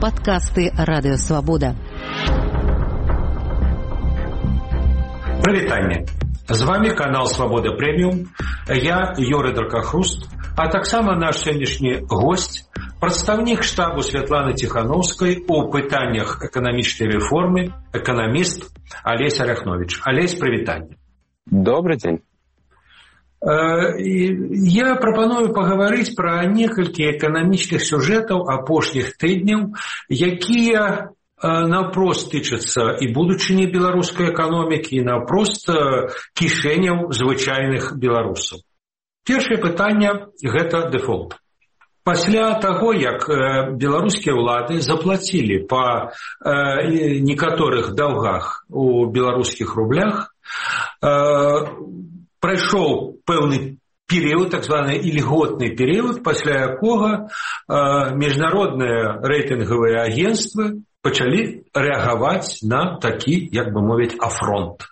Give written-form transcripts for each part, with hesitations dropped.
Падкасты Радыёвабода. Прывітанне. З вами канал Свабода Прэміум. Я Юрый Дракахруст, а таксама наш сённяшні госць, прадстаўнік штабу Святланы Ціхановскай у пытаннях эканамічнай рэформы, эканаміст Алесь Аляхновіч. Алесь, прывітанне. Добрый день. Я прапаную пагаварыць пра некалькі эканамічных сюжэтаў апошніх тыдняў, якія наўпрост тычацца і будучыні беларускай эканомікі, і наўпрост кішэняў звычайных беларусаў. Першае пытанне – гэта дэфолт. Пасля таго, як беларускія ўлады заплацілі па некаторых даўгах у беларускіх рублях, прайшоў пэўны перыяд, так званы ільготны перыяд, пасля якога міжнародныя рэйтынгавыя агенцтвы пачалі рэагаваць на такі, як бы мовіць, афронт.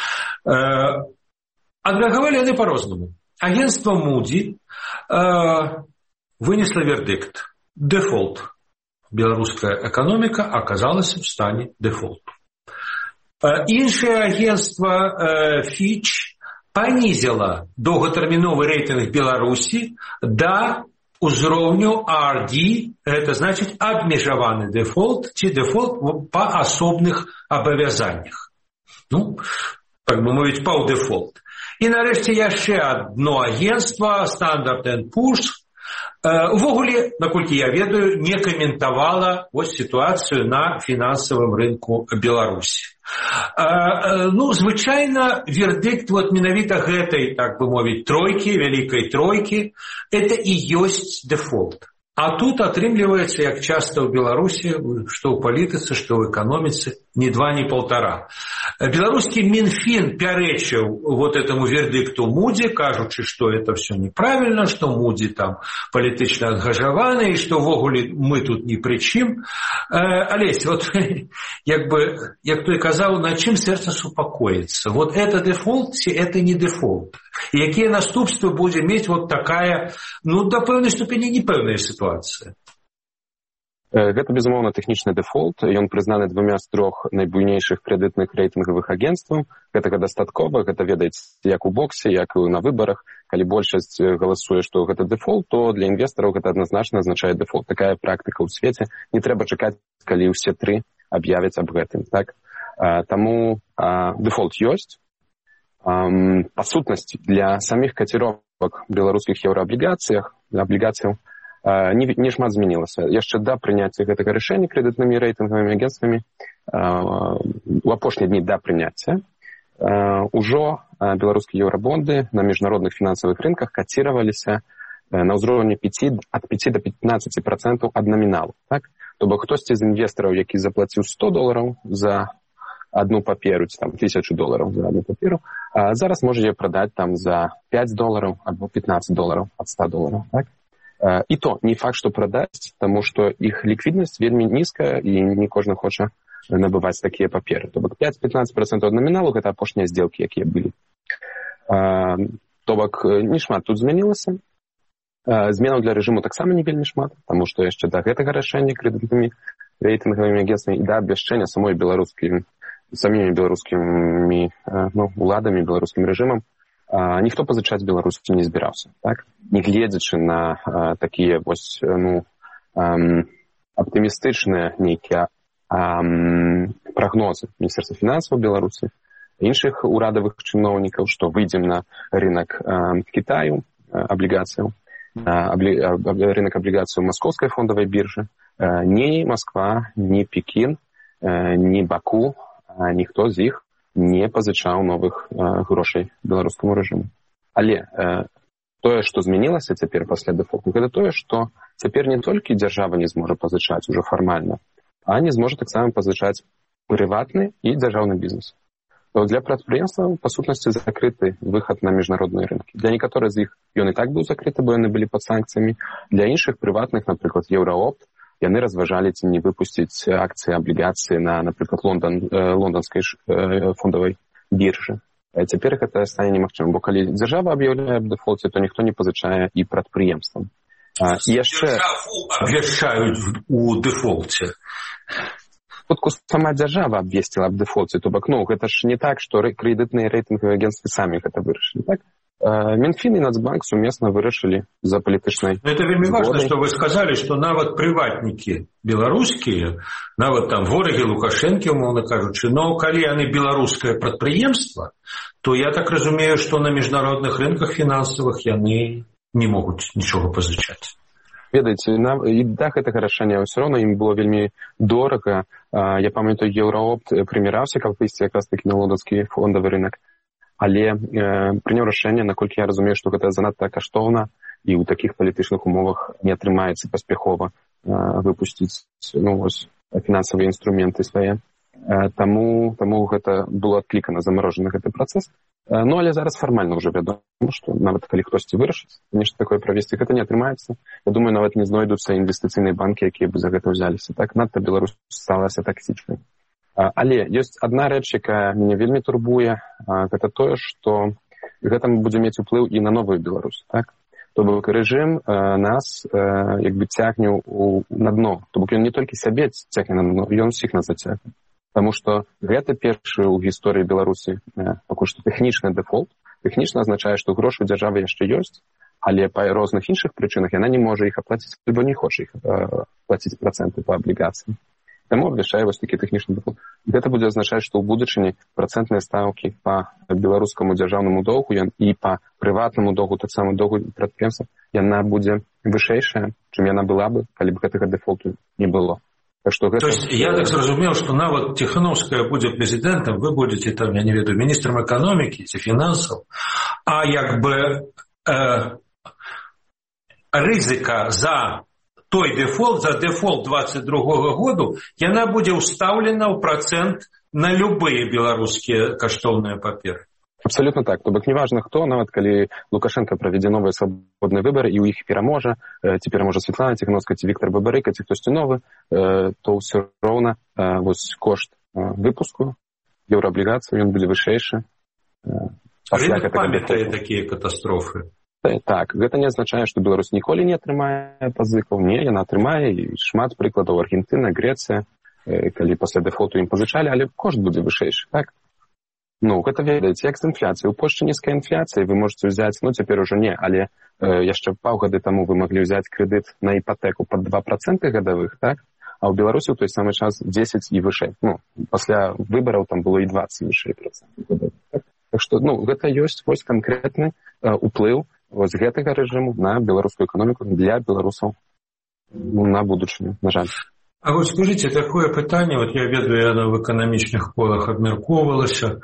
Адрэагавалі яны па-рознаму. Агенцтва Moody's вынесла вердикт. Дефолт. Беларуская эканоміка аказалася в стане дефолту. Іншае агенцтва Fitch панізіла доўгатэрміновы рэйтынг Беларусі да узроўню RD, гэта значыць абмежаваны дэфолт ці дэфолт па асобных абавязаннях. Ну, так бы мовіць, паўдэфолт. І нарэшце яшчэ адно агенцтва Standard & Poor's увогуле, наколькі я ведаю, не каментавала сітуацыю на фінансавым рынку Беларусі. Ну, звычайна, вердикт менавіта гэтай, так бы мовіць, тройкі, вялікай тройкі, это і ёсць дэфолт. А тут атрымліваецца, як часта ў Беларусі, што ў палітыцы, што ў эканоміцы, ні два, ні паўтара. Беларускі Мінфін пярэчыў этому вердикту Moody's, кажучы, што это все неправильно, што Moody's там палітычна ангажаваны, і што ввогуле мы тут ні пры чым. Алесь, як той казаў, на чым сэрца супакоіцца? Это дэфолт ці это не дэфолт? І якія наступствы будзе мець такая, да пэўнай ступені непэўная сітуацыя? Гэта, безумоўна, тэхнічны дэфолт. Ён прызнаны двумя з трох найбуйнейшых крэдытных рэйтынгавых агенцтваў. Гэтага дастаткова, гэта ведаеце як у боксе, як і на выбарах. Калі большасць галасуе, што гэта дэфолт, то для інвестараў гэта адназначна азначае дэфолт. Такая практыка ў свеце. Не трэба чакаць, калі ўсе тры аб'явяць аб гэтым. Так? Таму дэфолт ёсць. Па сутнасці, для саміх каціровак беларускіх еўрааблігацыяў не шмат змянілася. Яшчэ да прыняцця гэтага рашэння крэдытнымі рэйтынгавымі агенцтвамі у апошнія дні да прыняцця ужо беларускія еўрабонды на міжнародных фінансавых рынках каціраваліся на ўзроўні ад 5 до 15% ад наміналу. Так? То бок хтосьці з інвестараў, які заплаціў $100 за одну паперу, ці там $1000 за одну паперу, зараз можа яе прадаць там за $5 або $15 ад $100. Так? І то не факт, што прадаць, таму што іх ліквіднасць вельмі нізкая і не кожны хоча набываць такія паперы. То бок 5-15% ад наміналу гэта апошнія здзелкі, якія былі. То бок не шмат тут змянілася. Зменаў для рэжыму таксама не вельмі шмат, таму што яшчэ да гэтага рашэння крэдытнымі рэйтынгавымі агенцтвамі і да абвяшчэння самімі беларускімі уладамі, беларускім рэжымам ніхто пазычаць Беларусі не збіраўся. Так? Нягледзячы на такія аптымістычныя нейкія прагнозы Міністэрства фінансаў Беларусі, іншых урадавых чыноўнікаў, што выйдзем на рынок Кітаю аблігацыяў, рынок аблігацыяў Маскоўскай фондавай біржы. Ні Масква, ні Пекін, ні Баку, ніхто з іх не пазычаў новых грошай беларускаму рэжыму. Але тое, што змянілася цяпер пасля дэфолту, гэта тое, што цяпер не толькі дзяржава не зможа пазычаць ужо фармальна, а не зможа таксама пазычаць прыватны і дзяржаўны бізнес. Для прадпрыемстваў, па сутнасці, закрыты выхад на міжнародныя рынкі. Для некаторых з іх ён і так быў закрыты, бо яны былі пад санкцыямі. Для іншых прыватных, напрыклад, Еўраопт, яны разважалі ці не выпусціць акцыі, аблігацыі на, напрыклад, лонданскай фондавай біржы. Цяпер гэта стане немагчымым, бо калі дзяржава аб'яўляе аб дэфолце, то ніхто не пазычае і прадпрыемствам. Дзяржаву абвяшчаюць у дэфолце. Сама дзяржава абвесціла аб дэфолце, то бок, гэта ж не так, што крэдытныя рэйтынгавыя агенцтвы самі гэта вырашылі, так? Мінфін і Нацбанк сумесна вырашылі за палітычнай згодай. Это вельмі важна, што вы сказалі, што нават прыватнікі беларускія, нават там ворагі Лукашэнкі, умоўна кажучы, но калі яны беларускае прадпрыемства, то я так разумею, што на міжнародных рынках фінансавых яны не могуць нічога пазычаць. Ведаеце, і да гэтага рашэння ўсё роўна ім было вельмі дорага. Я памятаю, Еўраопт прыміраўся, каб выйсці якраз такі на лондонскі фондавы рынок. Але прыняў рашэнне, наколькі я разумею, што гэта занадта каштоўна і ў такіх палітычных умовах не атрымаецца паспяхова выпусціць фінансавыя інструменты свае. Таму гэта было адклікана, замарожаны гэты працэс. Але зараз фармальна ўжо вядома, што нават калі хтосьці вырашыць, нешта такое правесці, гэта не атрымаецца. Я думаю, нават не знойдуцца інвестыцыйныя банкі, якія бы за гэта ўзяліся. Так, надта Беларусь сталася таксічнай. Але ёсць адна рэч, якая мяне вельмі турбуе, гэта тое, што гэта будзе мець уплыў і на новую Беларусь. Так? То бок рэжым нас цягне на дно. То бок ён не толькі сябе цягне на дно, ён усіх нас зацягне. Таму што гэта першы ў гісторыі Беларусі пакуль што тэхнічны дэфолт. Тэхнічна азначае, што грошы ў дзяржавы яшчэ ёсць, але па розных іншых прычынах яна не можа іх аплаціць, альбо не хоча іх плаціць працэнты па аблігацыям. Таму абвяшчае такі тэхнічны дэфолт. Гэта будзе азначаць, што ў будучыні працэнтныя стаўкі па беларускаму дзяржаўнаму доўгу і па прыватнаму доўгу, таксама доўгу прадпрыемства, яна будзе вышэйшая, чым яна была бы, калі б гэтага дэфолту не было. То есть я так зразумеў, што нават Ціханаўская будзе прэзідэнтам, вы будзеце там, я не ведаю, міністрам эканомікі ці фінансаў, а рызыка за той дэфолт, за дэфолт 22-го году, яна будзе ўстаўлена ў працэнт на любыя беларускія каштоўныя паперы. Абсолютно так. То бок неважна хто, нават калі Лукашенко правядзе новыя свабодныя выбары і ў іх пераможа, ці пераможа Светлана Ціханаўская, ці Віктор Бабарыка, ці хтосьці новы, то ўсё роўна кошт выпуску еўрааблігацый, ён будзе вышэйшы. Рынок памятае такія катастрофы. Так, гэта не азначае, што Беларусь ніколі не атрымае пазыкаў. Не, яна атрымае, і шмат прыкладаў Аргентына, Грэцыя, калі пасля дэфолту ім пазычалі, але кошт будзе вышэйшы, так? Гэта ведаеце, як з інфляцыяй. У Польшчы нізкая інфляцыя, вы можаце ўзяць, цяпер ужо не, але яшчэ паўгады таму вы маглі ўзяць крэдыт на іпатэку пад 2% гадавых, так? А ў Беларусі ў той самы час 10 і вышэй. Пасля выбараў там было і 20 і вышэй процентаў. Так што, гэта ёсць вось канкрэтны уплыў вось гэтага рэжыму на беларускую эканоміку для беларусаў на будучыню, на жаль. А вот скажите, такое пытанне, я ведаю, яно в эканамічных колах абмяркоўвалася.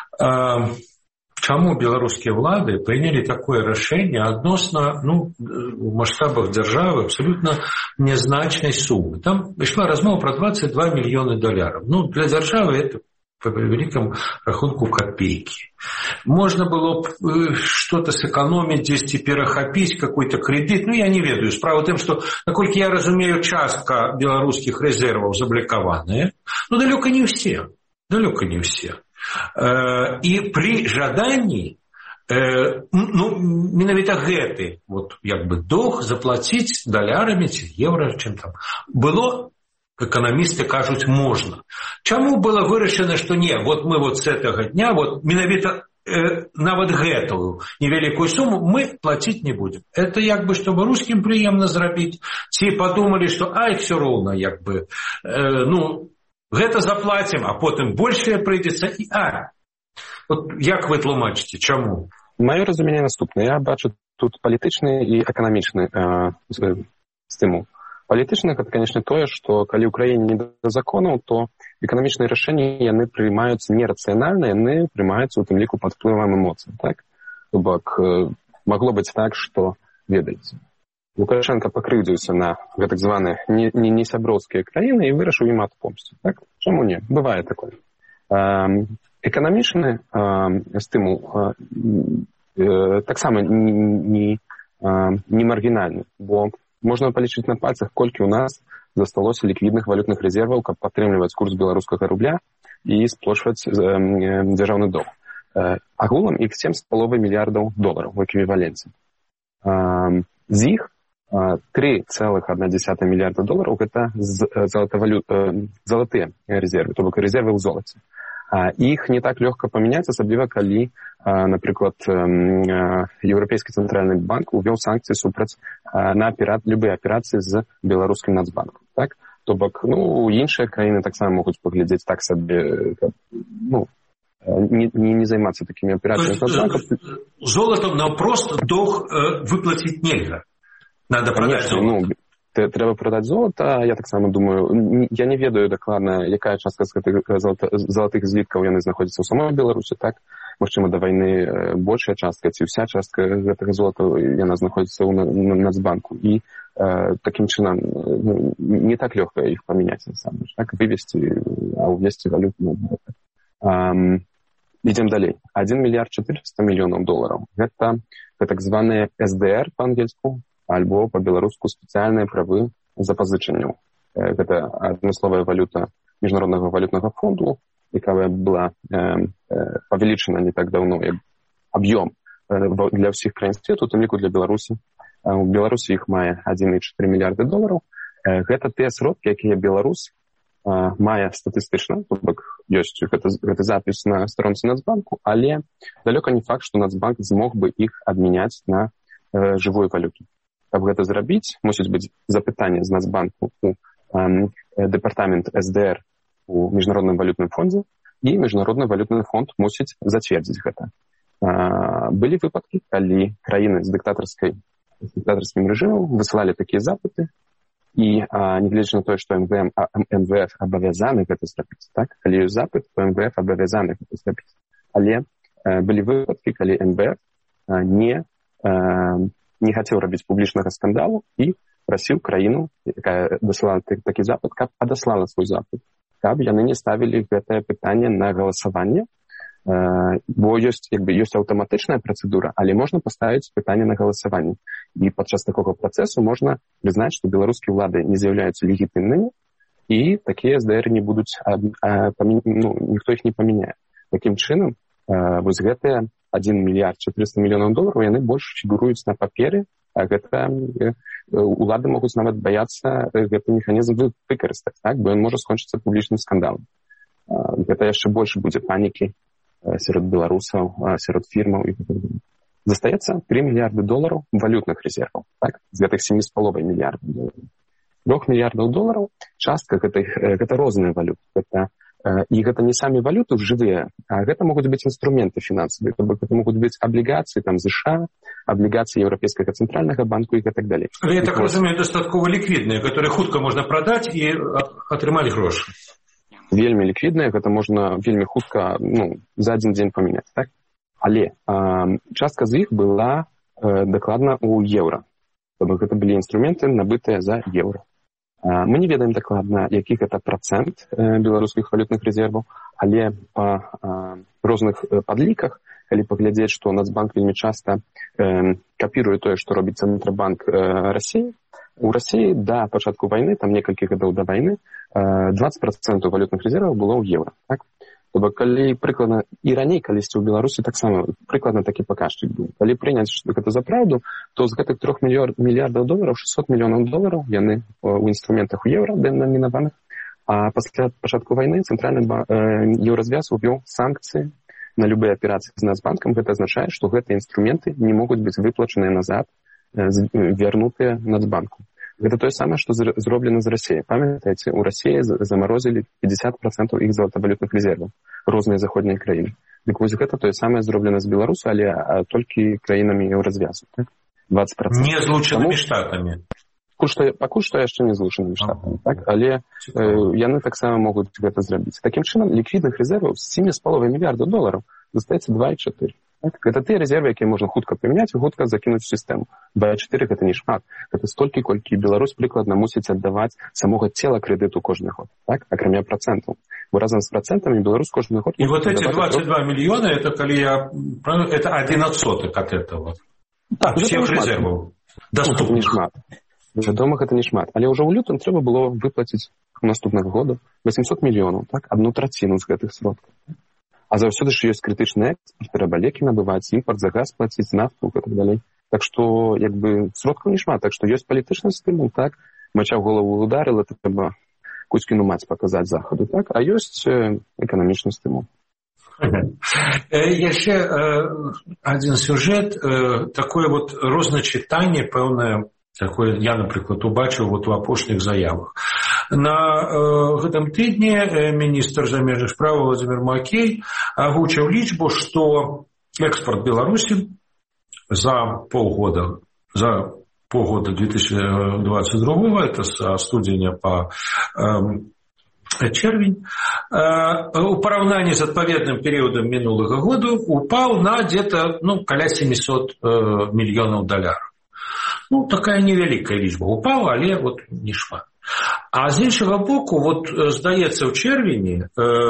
Чаму беларускія ўлады прынялі такое рашэнне адносна, у маштабах дзяржавы абсолютно нязначнай сумы? Там ішла размова про $22 мільёны. Для дзяржавы это по великому рахунку копейки. Можно было что-то сэкономить, здесь перахапіць какой-то кредит. Я не ведаю. Справа в том, что, наколькі я разумею, частка беларускіх рэзерваў заблокаваная. Далёка не все. Далёка не все. И при жадании менавіта гэты доўг заплаціць далярамі ці еўра, чым там было, эканамісты кажуць, можна. Чаму было вырашана, што не, мы с этого дня, менавіта нават гэтую невялікую сумму мы плаціць не будем. Это чтобы рускім прыемна зрабіць, ці подумалі, што все роўна, гэта заплатим, а потым большее прыйдзецца і як вы тлумачыце, чаму? Маё разуменне наступнае. Я бачу тут палітычны і эканамічны стымул. Палітычна гэта, конечно, тое, што калі ў краіне не да законаў, то эканамічныя рашэнні яны прымаюцца нерацыянальна, яны прымаюцца ў тым ліку пад уплывам эмоцый. Так? То бок магло быць так, што, ведаеце, Лукашенко пакрыўдзіўся на гэтак званыя несяброўскія краіны і вырашыў ім адпомсціць. Так? Чаму не? Бывае такое. Эканамічны стымул таксама не маргінальны, бо можна палічыць на пальцах, колькі ў нас засталося ліквідных валютных рэзерваў, каб падтрымліваць курс беларускага рубля і сплочваць дзяржаўны доўг. Агулам іх $7,5 мільярдаў у эквіваленце. З іх 3,1 мільярда долараў гэта залатыя рэзервы, то бок рэзервы ў золаце. Іх не так лёгка памяняць, асабліва калі, напрыклад, Еўрапейскі цэнтральны банк увёў санкцыі супраць на любыя аперацыі з беларускім нацбанкам. Так? То бок, іншыя краіны таксама могуць паглядзець так сабе, не займацца такімі аперацыямі. Золотом нам просто долг выплаціць нельга. Надо продать золото. Трэба прадаць золата. Я таксама думаю, я не ведаю дакладна, якая частка з гэтых залатых зліткаў яны знаходзяцца ў самой Беларусі, так? Магчыма, да вайны большая частка ці ўся частка гэтага золата яна знаходзіцца ў Нацбанку. І такім чынам не так лёгка іх памяняць, насамрэч, так? Вывесці, а ўвесці валюту. Ідзем далей. 1 мільярд 400 мільёнаў долараў. Гэта так званыя СДР па-ангельску, альбо па-беларуску спецыяльныя правы запазычанняў. Гэта адмысловая валюта Міжнароднага валютнага фонду, якая была павялічана не так даўно, як аб'ём для ўсіх краін свету, у тым ліку для Беларусі. У Беларусі іх мае 1,4 мільярды долараў. Гэта тыя сродкі, якія Беларусь мае статыстычна, то бок ёсць гэты запіс на старонцы Нацбанку, але далёка не факт, што Нацбанк змог бы іх абмяняць на жывую валюту. Каб гэта зрабіць, мусіць быць запытанне з Нацбанку у дэпартамент СДР у Міжнародным валютным фондзе, і Міжнародны валютны фонд мусіць зацвердзіць гэта. Былі выпадкі, калі краіны з дыктатарскім рэжымам высылалі такія запыты, і нягледзячы на тое, што МВФ абавязаны гэта зрабіць, так? Калі ёсць запыт, то МВФ абавязаны гэта зрабіць. Але былі выпадкі, калі МВФ не хацеў рабіць публічнага скандалу і прасіў краіну, якая дасылала такі запыт, каб адаслала свой запыт, каб яны не ставілі гэтае пытанне на галасаванне, бо ёсць аўтаматычная працэдура, але можна паставіць пытанне на галасаванне. І падчас такога працэсу можна прызнаць, што беларускія ўлады не з'яўляюцца легітымнымі, і такія СДР не будуць, ніхто іх не памяняе. Такім чынам, вось гэтыя 1 мільярд 400 мільёнаў долараў, яны больш фігуруюць на паперы, а гэта улады могуць нават баяцца гэты механізм выкарыстаць, так? Бо ён можа скончыцца публічным скандалам. Гэта яшчэ больш будзе панікі сярод беларусаў, сярод фірмаў і так далее. Застаецца 3 мільярды долараў валютных рэзерваў, так? З гэтых 7,5 мільярдаў долараў. 3 мільярдаў долараў частка гэта розныя валюты. І гэта не самі валюты жывыя, а гэта могуць быць інструменты фінансавыя. Гэта могуць быць аблігацыі США, аблігацыі Еўрапейскага цэнтральнага банку і так далее. Я так разумею, дастаткова ліквідныя, которые хутка можна прадаць і атрымаць грошы. Вельмі ліквідныя, гэта можна вельмі хутка, за адзін дзень памяняць, так? Але частка з іх была дакладна ў еўра. Гэта былі інструменты, набытыя за еўра. Мы не ведаем дакладна, які гэта працэнт беларускіх валютных рэзерваў, але па розных падліках, калі паглядзець, што Нацбанк вельмі часта капіруе тое, што робіць Цэнтрабанк Расіі, у Расіі да пачатку вайны, там некалькі гадоў да вайны, 20% валютных рэзерваў было ў еўра. Так? То бок, калі прыкладна, і раней калісьці ў Беларусі таксама прыкладна такі паказчык быў. Калі прыняць гэта за праўду, то з гэтых 3 мільярдаў долараў 600 мільёнаў долараў яны ў інструментах у еўра дэнамінаваных, а пасля пачатку вайны цэнтральны еўразвяз увёў санкцыі на любыя аперацыі з Нацбанкам. Гэта азначае, што гэтыя інструменты не могуць быць выплачаныя назад, вернутыя Нацбанку. Гэта тое самае, што зроблена з Расіяй. Памятаеце, у Расіі замарозілі 50% іх золатавалютных рэзерваў, розныя заходнія краіны. Дык вось гэта тое самае зроблена з Беларусю, але толькі краінамі еўразвязу. Так? 20%. Не злучанымі штатамі. Пакуль што яшчэ не злучанымі штатамі. Так? Але яны таксама могуць гэта зрабіць. Такім чынам, ліквідных рэзерваў з 7,5 мільярдаў долараў застаецца 2,4. Так? Гэта тыя рэзервы, якія можна хутка памяняць і хутка закінуць у сістэму. 2,4 гэта не шмат. Гэта столькі, колькі Беларусь прыкладна мусіць аддаваць самога цела крэдыту кожны год, так? Акрамя працэнтаў. Бо разам з працэнтамі Беларусь кожны год... І вот эти 22 мільёны, это калі это 1% от этого. Так, всех рэзерваў. Гэта не шмат. Вядома, гэта не шмат. Але ўжо ў лютым трэба было выплаціць наступнага года 800 мільёнаў, так? 1/3 з гэтых сродкаў. А заўсёды ж ёсць крытычны экспорт, трэба лекі набываць, імпорт за газ плаціць, нафту і так далей. Так што, як бы, сродкаў не шмат. Так што ёсць палітычны стымул, так? Мача ў голову ударила, трэба Кузькіну маць паказаць захаду, так? А ёсць эканамічны стымул. Яшчэ адзін сюжэт, такое вот розначытанне, пэўнае, такое я, напрыклад, убачыў вот у апошніх заявах. На гэтым тыдні міністр замежных спраў Владимир Макей агучыў лічбу, што экспорт Беларусі за полгода 2022, это со студеня по червень, у параўнанні з адпаведным перыядам мінулага года упаў на где-то, каля 700 мільёнаў долараў. Такая невялікая лічба упала, але вот не шмат. А з іншага боку, вот, здаецца, ў чэрвені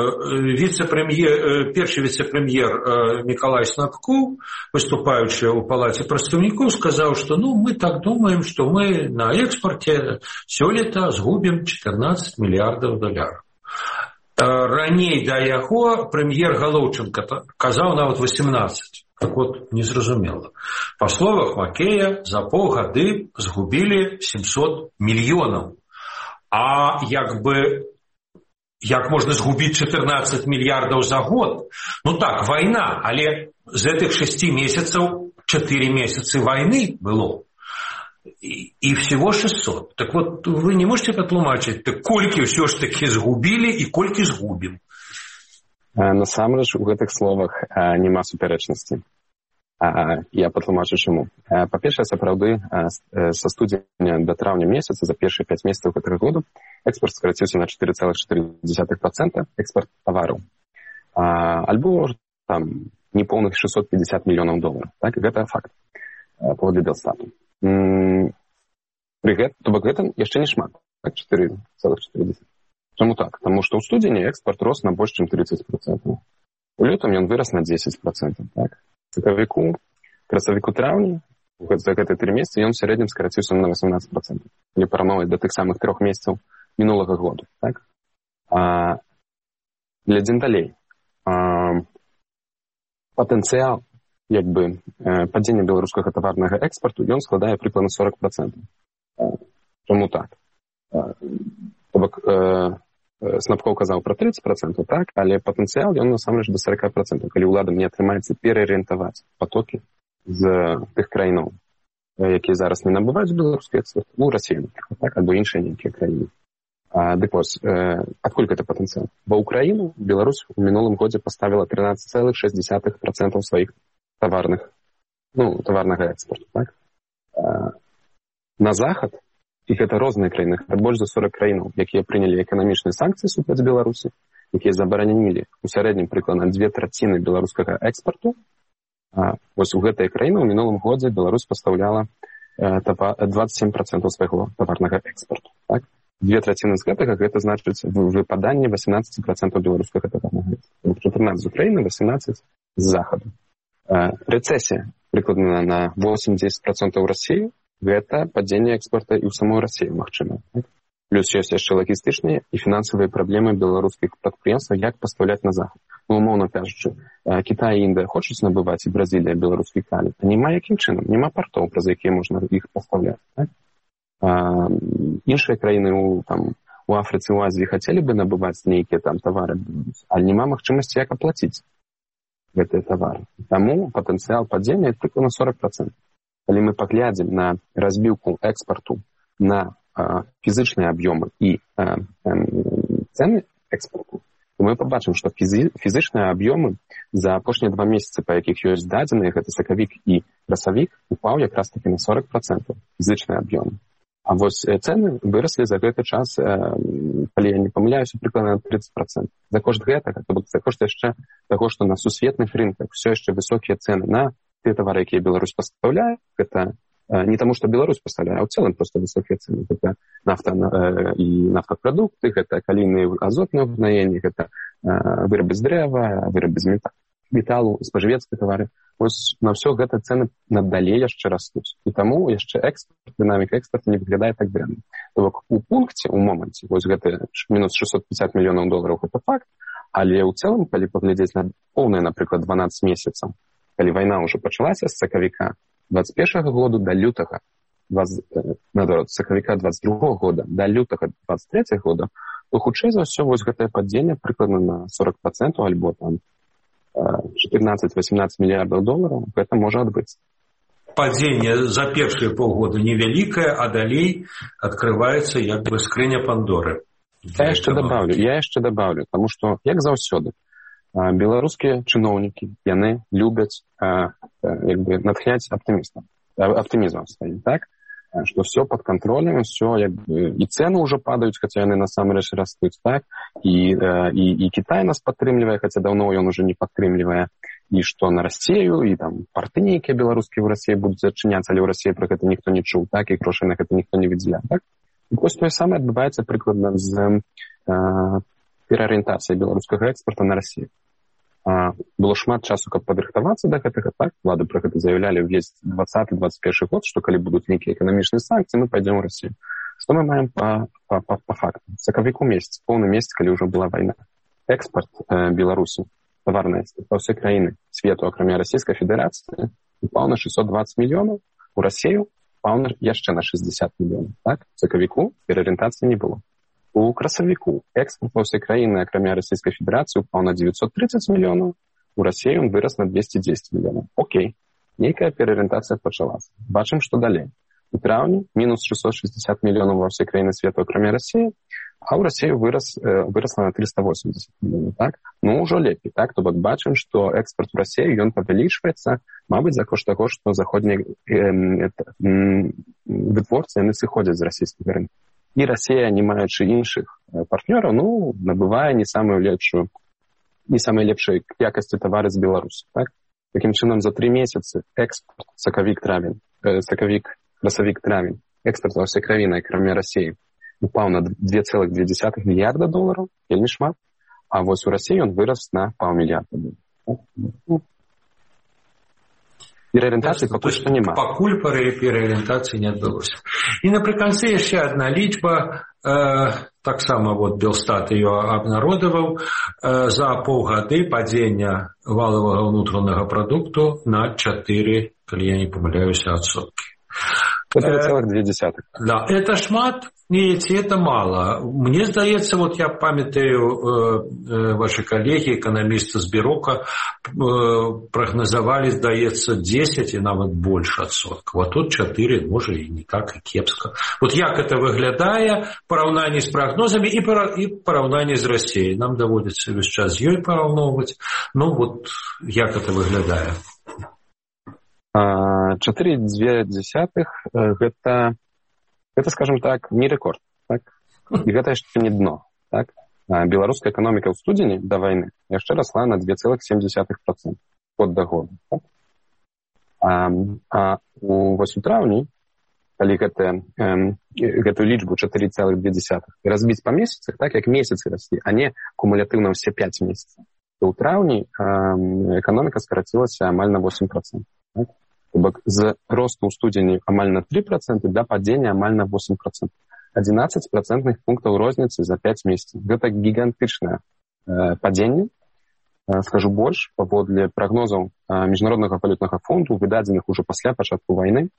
першы віцэ-прэм'ер Мікалай Снапкоў, выступаючы ў палаце прадстаўнікоў, сказаў, што мы так думаем, што мы на экспорте сёлета згубім 14 мільярдаў долараў. Раней да яго прэм'ер Галоўченка казаў нават 18. Так вот, незразумела. Па словах Макея, за паўгады згубілі 700 мільёнаў. А як можна згубіць 14 мільярдаў за год? Так, вайна, але з гэтых 6 месяцаў 4 месяцы вайны было. І всего 600. Так вот, вы не можете патлумачыць, колькі ўсё ж такі згубілі і колькі згубім? Насамрэч, у гэтых словах няма супярэчнасці. Я патлумачу чаму. Па-першае, сапраўды, са студзеня да траўня месяца за першыя 5 месяцаў гэтага году экспорт скараціўся на 4,4%, экспорт тавараў. Альбо там непоўных 650 мільёнаў долараў. Так, гэта факт паводле Белстату. Пры гэтым яшчэ не шмат. Так, 4,4%. Чаму так? Таму што ў студзені экспорт рос на больш, чым 30%. У лютым ён вырас на 10%. Так? Красавіку-траўні, за гэтыя 3 месяцы, ён в сярэднім скараціўся на 18%. Калі параўноўваць да тых самых 3 месяцаў мінулага года. Так? Глядзім далей. Патэнцыял падзення беларускага таварнага экспарту, ён складае прыкладна 40%. Чаму так? Снапкоў казаў пра 30%, так? Але патэнцыял ён насамрэч да 40%, калі ўладам не атрымаецца пераарыентаваць патокі з тых краінаў, якія зараз не набываюць беларускі экспорт, Расію, так? Альбо іншыя нейкія краіны. Дык вось, адкуль гэта патэнцыял? Бо Украіну Беларусь у мінулым годзе паставіла 13,6% сваіх таварнага экспорту, так? На захад, і гэта розныя краіны, гэта больш за 40 краінаў, якія прынялі эканамічныя санкцыі супраць Беларусі, якія забаранілі у сярэднім прыкладна 2/3 беларускага экспарту. Вось у гэтай краіны ў мінулым годзе Беларусь пастаўляла 27% свайго таварнага экспарту. Так? 2/3 з гэтага, гэта значыць выпаданне 18% беларускага таварнага экспарту. 14 з Украіны, 18 з захаду. Рэцэсія прыкладна на 8-10% ў Расіі, гэта падзенне экспорта і ў самой Расіі, магчыма. Плюс ёсць яшчэ лагістычныя і фінансавыя праблемы беларускіх прадпрыемстваў, як пастаўляць на захад. Умоўна кажучы, Кітай і Індыя хочуць набываць, і Бразілія беларускі калій. А няма якім чынам, няма партоў, праз якія можна іх пастаўляць. Так? Іншыя краіны у Афрыцы, у Азіі хацелі бы набываць нейкія тавары, але няма магчымасці, як аплаціць гэтыя тавары. Таму патэнцыял падзення прыкладна 40%. Калі мы паглядзім на разбіўку экспарту на фізычныя аб'ёмы і цэны экспорту, то мы пабачым, што фізычныя аб'ёмы за апошнія 2 месяцы, па якіх ёсць дадзеныя, гэта сакавік і красавік, упаў якраз такі на 40% фізычныя аб'ёмы. А вось цэны выраслі за гэты час, калі я не памыляюся, прыкладна на 30%. За кошт гэтага, за кошт яшчэ таго, што на сусветных рынках ўсё яшчэ высокія цэны на тыя тавары, якія Беларусь пастаўляе, гэта не таму, што Беларусь пастаўляе, а ў цэлым проста высокія цэны. Гэта нафта і нафтапрадукты, гэта калійныя азотныя ўгнаенні, гэта вырабы з дрэва, вырабы з металу, спажывецкія тавары. Вось на ўсё гэта цэны надалей яшчэ растуць. І таму яшчэ дынаміка экспорту не выглядае так дрэнна. То бок у пункце, у моманце, вось гэта мінус 650 мільёнаў долараў, гэта факт, але ў цэлым, калі паглядзець на поўныя, напрыклад, 12 месяцаў, калі вайна ўжо пачалася з сакавіка, 21 году да лютага, наадварот, сакавіка 22 года да лютага 23 года, то хутчэй за ўсё вось гэтае падзенне прыкладна на 40% альбо там 14-18 мільярдаў долараў, гэта можа адбыцца. Падзенне за першыя паўгода невялікае, а далей адкрываецца як бы скрыня Пандоры. Я яшчэ дабаўлю, таму што, як заўсёды, беларускія чыноўнікі, яны любяць як бы натхняць аптымізмам сваім, так? Што все под контролем, все як бы, і цены ўжо падаюць, хаця яны насамрэч растуць, так? І Кітай нас падтрымлівае, хаця даўно ён уже не падтрымлівае, і што на Расію, і там парты нейкія беларускія ў Расіі будуць зачыняцца, але ў Расіі пра гэта ніхто не чуў, так? І грошай на гэта ніхто не выдзяляе, так? І вось тое самае адбываецца прыкладна з пераарыентацыяй беларускага экспарта на Расію. Было шмат часу, каб падрыхтавацца да гэтага, так? Улады пра гэта заяўлялі ўвесь 20-21 год, што калі будуць нейкія эканамічныя санкцыі, мы пойдзем у Расію. Што мы маем па факту? Сакавіку месяц, поўны месяц, калі ўжо была вайна. Экспарт Беларусі, таварны экспарт па ўсёй краіны свету, акрамя Расійскай Федэрацыі, упаў на 620 мільёнаў, у Расію упаў яшчэ на 60 мільёнаў, так? Сакавіку пераарыентацыі не было. У красавіку экспорт па ўсёй краіны, акрамя Расійскай Федэрацыі, упаў на 930 мільёнаў, у Расіі ён вырас на 210 мільёнаў. Окей, нейкая пераарыентацыя пачалася. Бачым, што далей. У траўні мінус 660 мільёнаў ва ўсёй краіны свету, акрамя Расіі, а ў Расію вырасла на 380 мільёнаў, так? Ну, ўжо лепей, так? То бок бачым, што экспорт у Расію, ён павялічваецца, мабыць, за кошт таго, што заходнія вытворцы, яны сыходзяць з расійскага рынка. І Расія, не маючы іншых партнёраў, ну, набывае не самыя лепшай якасці тавары з Беларусі, так? Такім чынам, за 3 месяцы экспорт красавік-травень, экспорт ва ўсёй краіны, акрамя Расіі, упаў на 2,2 мільярда долараў, вельмі шмат, а вось у Расіі ён вырас на паўмільярда долараў. Пераарыентацыі пакуль што няма. Пакуль пераарыентацыі не адбылося. І напрыканцы яшчэ адна лічба, таксама вот Белстат ее абнародаваў, за паўгады падзення валавага ўнутранага прадукту на 4, калі я не памыляюся, адсоткі. 4,2. Да, это шмат, видите, это мало. Мне здаецца, вот я памятаю, ваши коллеги, экономисты з Бірока, прогнозовали, здаецца, 10 и нават больше адсоткаў. Вот тут 4, може и не так, и кепска. Вот як это выглядае, параўнанні з прогнозами и параўнанні з Россией. Нам даводится весь час з ёй параўноўваць. Ну вот, як это выглядае? 4,2 гэта, скажем так, не рэкорд, так? І гэта яшчэ не дно, так? Беларуская эканоміка ў студзені да вайны яшчэ расла на 2,7% год да года, так? А вось у траўні, калі гэтую лічбу 4,2 разбіць па месяцах, так, як месяцы раслі, а не кумулятыўна ўсе 5 месяцаў, то ў траўні эканоміка скарацілася амаль на 8%. Так? Бок з росту ў студзені амаль на 3% да падзення амаль на 8%. 11 процентных пунктаў розніцы за 5 месяцаў. Гэта гігантычнае падзенне. Скажу больш, паводле прагнозаў Міжнароднага валютнага фонду, выдадзеных ужо пасля пачатку вайны,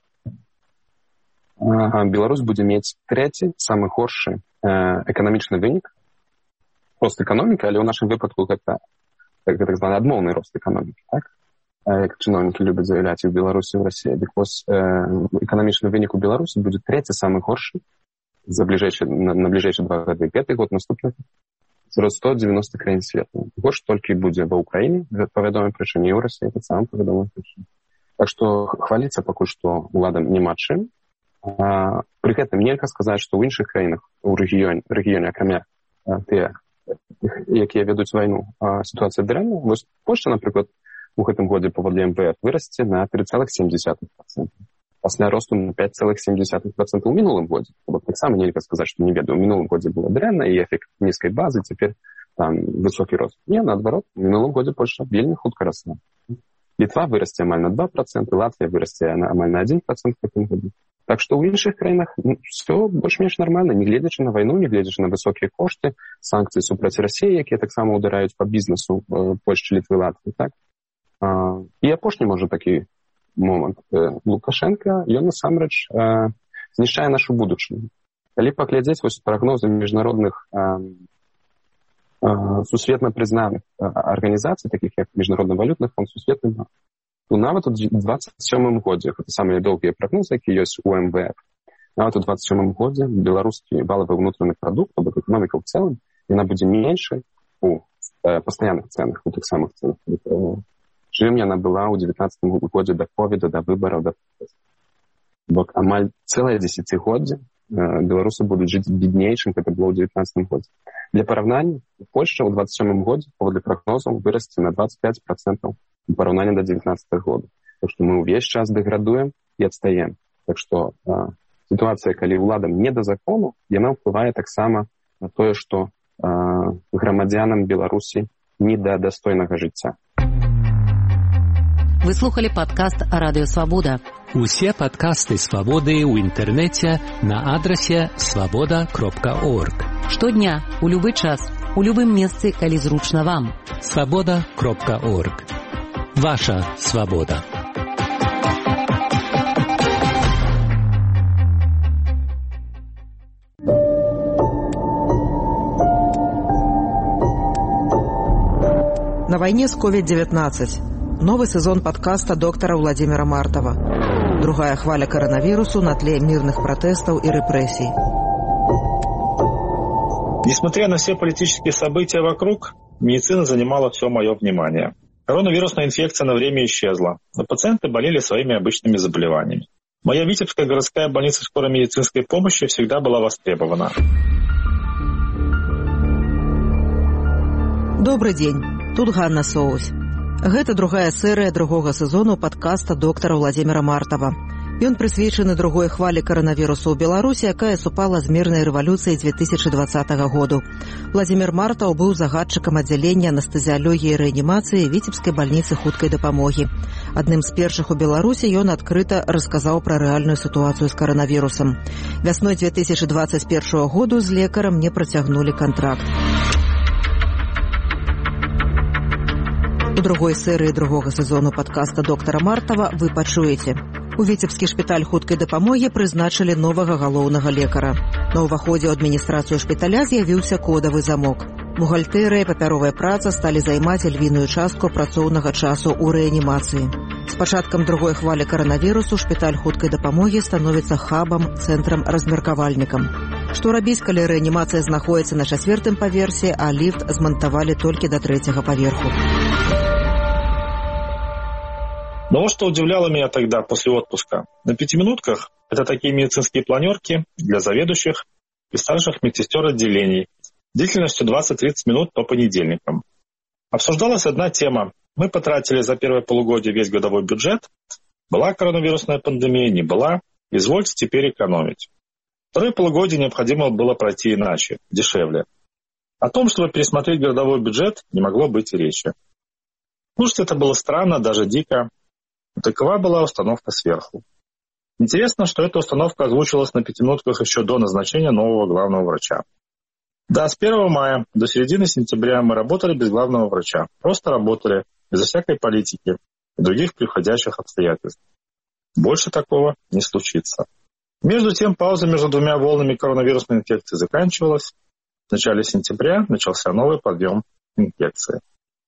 Беларусь будзе мець трэці, самы горшы эканамічны вынік. Рост эканомікі, але ў нашым выпадку гэта так званы адмоўны рост эканомікі, так? Як чыноўнікі любяць заяўляць і ў Беларусі, і ў Расіі. Дык вось эканамічны вынік у Беларусі будзе трэці самы горшы на бліжэйшыя 2 гады. Гэты год, наступны з 190 краін свету. Горш толькі будзе ва ўкраіне, па вядомай прычыне, і ў Расіі таксама па вядомай прычыне. Так што хваліцца пакуль што уладам няма чым. Пры гэтым нельга сказаць, што ў іншых краінах у рэгіёне, акрамя тыя, якія вядуць вайну, сітуацыя дрэнная. Вось Польшча, напрыклад, у гэтым годзе паводле МВФ вырасце на 3,7%. Пасля росту на 5,7% у мінулым годзе. Таксама нельга сказаць, што не ведаю, у мінулым годзе было дрэнна, і эфект нізкай базы, цяпер там высокі рост. Не, наадварот, у мінулым годзе Польшча вельмі хутка расла. Літва вырасце амаль на 2%, Латвія вырасце амаль на 1% в гэтым годзе. Так што ў іншых краінах все больш-менш нармальна, не гледзячы на вайну, не гледзячы на высокія кошты, санкцыі супраць Расіі, якія таксама ўдараюць па бізнесу Польшчы, Літвы, Латвіі, так? І апошні, можа, такі момант. Лукашенко, ён насамрэч знішчае нашу будучыню. Калі паглядзець вось прагнозы міжнародных сусветна прызнаных арганізацый, такіх як Міжнародны валютны фонд, Сусветны банк, то нават у 27-м годзе, гэта самыя доўгія прагнозы, які ёсць у МВФ, нават у 27-м годзе беларускі валавы ўнутраны прадукт, або эканоміка ў цэлым, яна будзе меншай у пастаянных цэнах, у тых самых цэнах, чым яна была ў 19-м годзе да ковіда, да выбараў, да пратэстаў. Бо амаль цэлае дзесяцігоддзе беларусы будуць жыць бедней, чым гэта было ў 19-м годзе. Для параўнання, Польшча ў 27-м годзе, паводле прагнозаў, вырасце на 25% у параўнанні да 19-го года. Так што мы ўвесь час дэградуем і адстаем. Так што сітуацыя, калі ўладам не да закону, яна ўплывае таксама на тое, што грамадзянам Беларусі не да дастойнага жыцця. Вы слухали падкаст «Радыё Свабода». Усе падкасты «Свабоды» ў інтэрнэце на адрасе swaboda.org. Штодня, у любы час, у любым месцы, калі зручна вам. swaboda.org. Ваша свабода. На войне с COVID-19. Новый сезон подкаста доктора Владимира Мартова. Другая хваля коронавирусу на тле мирных протестов и репрессий. Несмотря на все политические события вокруг, медицина занимала все мое внимание. Коронавирусная инфекция на время исчезла, но пациенты болели своими обычными заболеваниями. Моя Витебская городская больница скорой медицинской помощи всегда была востребована. Добрый день, тут Ганна Соусь. Гэта другая серыя другога сезону падкаста доктара Владимира Мартова. Ён прысвечаны другой хвалі коронавірусу ў Беларусі, якая супала з мірнай рэвалюцыяй 2020 году. Владимир Мартаў быў загадчыкам аддзялення анестэзіялогіі і рэанімацыі Віцебскай бальніцы хуткай дапамогі. Адным з першых у Беларусі ён адкрыта расказаў пра рэальную сітуацыю з коронавірусам. Вясной 2021 году з лекарам не працягнулі кантракт. У другой серыі другога сезону падкаста доктара Мартова вы пачуеце. У Віцебскі шпіталь хуткай дапамогі прызначылі новага галоўнага лекара. На ўваходзе ў адміністрацыю шпіталя з'явіўся кодавы замок. Бухгалтэрыя і папяровая праца сталі займаць львіную частку працоўнага часу ў рэанімацыі. З пачаткам другой хвалі коронавірусу шпіталь хуткай дапамогі становіцца хабам, цэнтрам размеркавальнікам. Што рабіць, калі рэанімацыя знаходзіцца на 4-м паверсе, а ліфт змантавалі толькі да 3-го паверху? Но вот что удивляло меня тогда после отпуска. На 5-минутках это такие медицинские планерки для заведующих и старших медсестер отделений длительностью 20-30 минут по понедельникам. Обсуждалась одна тема. Мы потратили за первое полугодие весь годовой бюджет. Была коронавирусная пандемия, не была. Извольте теперь экономить. Второе полугодие необходимо было пройти иначе, дешевле. О том, чтобы пересмотреть годовой бюджет, не могло быть и речи. Слушать это было странно, даже дико. Но такова была установка сверху. Интересно, что эта установка озвучивалась на 5-минутках еще до назначения нового главного врача. Да, с 1 мая до середины сентября мы работали без главного врача. Просто работали, безо всякой политики и других приходящих обстоятельств. Больше такого не случится. Между тем, пауза между двумя волнами коронавирусной инфекции заканчивалась. В начале сентября начался новый подъем инфекции.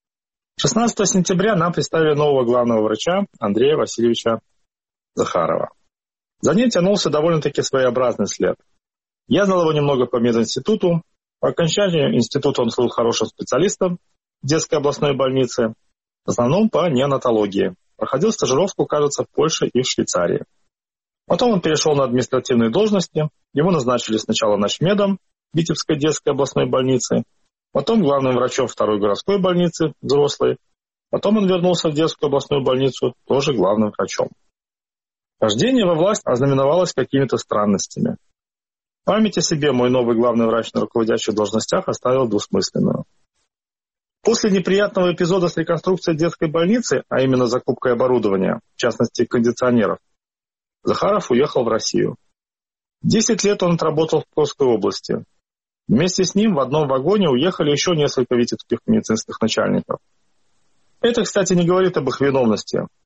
16 сентября нам представили нового главного врача Андрея Васильевича Захарова. За ним тянулся довольно-таки своеобразный след. Я знал его немного по мединституту. По окончанию института он слыл хорошим специалистом в детской областной больнице, в основном по неонатологии. Проходил стажировку, кажется, в Польше и в Швейцарии. Потом он перешел на административные должности. Его назначили сначала начмедом Витебской детской областной больницы, потом главным врачом второй городской больницы, взрослой. Потом он вернулся в детскую областную больницу, тоже главным врачом. Хождение во власть ознаменовалось какими-то странностями. Память о себе мой новый главный врач на руководящих должностях оставил двусмысленную. После неприятного эпизода с реконструкцией детской больницы, а именно закупкой оборудования, в частности кондиционеров, Захаров уехал в Россию. 10 лет он отработал в Псковской области. Вместе с ним в одном вагоне уехали еще несколько витебских медицинских начальников. Это, кстати, не говорит об их виновности.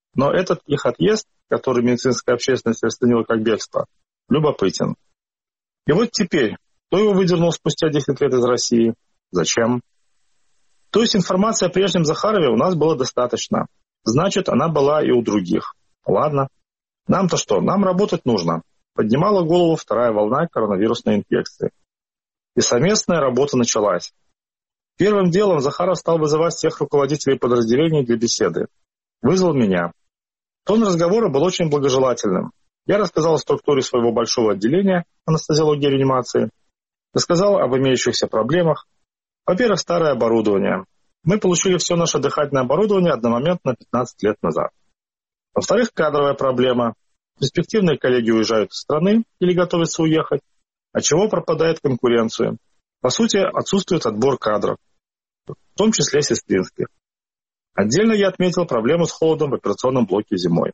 Но этот их отъезд, который медицинская общественность расценила как бегство, любопытен. И вот теперь, кто его выдернул спустя 10 лет из России? Зачем? То есть информации о прежнем Захарове у нас было достаточно. Значит, она была и у других. Ладно. Нам-то что? Нам работать нужно. Поднимала голову вторая волна коронавирусной инфекции. И совместная работа началась. Первым делом Захаров стал вызывать всех руководителей подразделений для беседы. Вызвал меня. Тон разговора был очень благожелательным. Я рассказал о структуре своего большого отделения анестезиологии и реанимации, рассказал об имеющихся проблемах. Во-первых, старое оборудование. Мы получили все наше дыхательное оборудование одномоментно 15 лет назад. Во-вторых, кадровая проблема. Перспективные коллеги уезжают из страны или готовятся уехать, отчего пропадает конкуренция. По сути, отсутствует отбор кадров, в том числе сестринских. Отдельно я отметил проблему с холодом в операционном блоке зимой.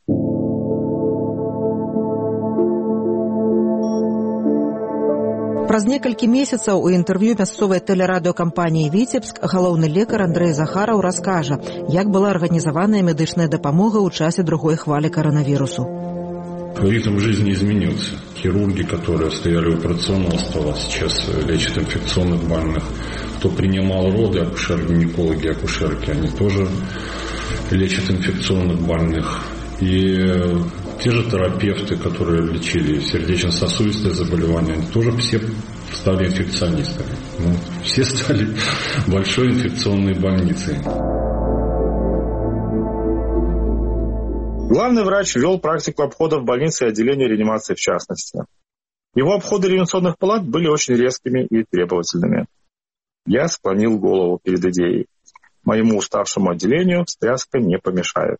Праз некалькі месяцаў у інтэрв'ю мясцовай тэлерадыёкампаніі «Віцебск» галоўны лекар Андрэй Захараў раскажа, як была арганізаваная медычная дапамога ў часе другой хвалі коронавірусу. Ритм жизни изменился. Хирурги, которые стояли у операционного стола, сейчас лечат инфекционных больных. Кто принимал роды, акушер-гинекологи, акушерки, они тоже лечат инфекционных больных. И те же терапевты, которые лечили сердечно-сосудистые заболевания, они тоже все стали инфекционистами. Все стали большой инфекционной больницей. Главный врач вел практику обходов больницы и отделения реанимации в частности. Его обходы реанимационных палат были очень резкими и требовательными. Я склонил голову перед идеей. Моему уставшему отделению встряска не помешает.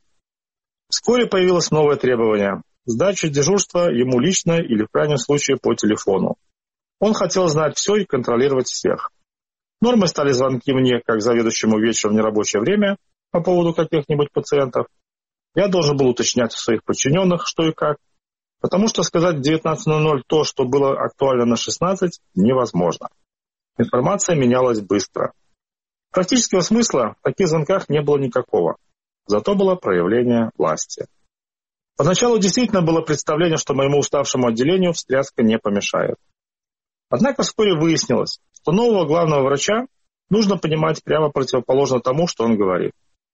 Вскоре появилось новое требование – сдача дежурства ему лично или в крайнем случае по телефону. Он хотел знать все и контролировать всех. Нормой стали звонки мне, как заведующему вечером в нерабочее время, по поводу каких-нибудь пациентов. Я должен был уточнять у своих подчиненных, что и как, потому что сказать в 19:00 то, что было актуально на 16, невозможно. Информация менялась быстро. Практического смысла в таких звонках не было никакого. Зато было проявление власти. Поначалу действительно было представление, что моему уставшему отделению встряска не помешает. Однако вскоре выяснилось, что нового главного врача нужно понимать прямо противоположно тому, что он говорит.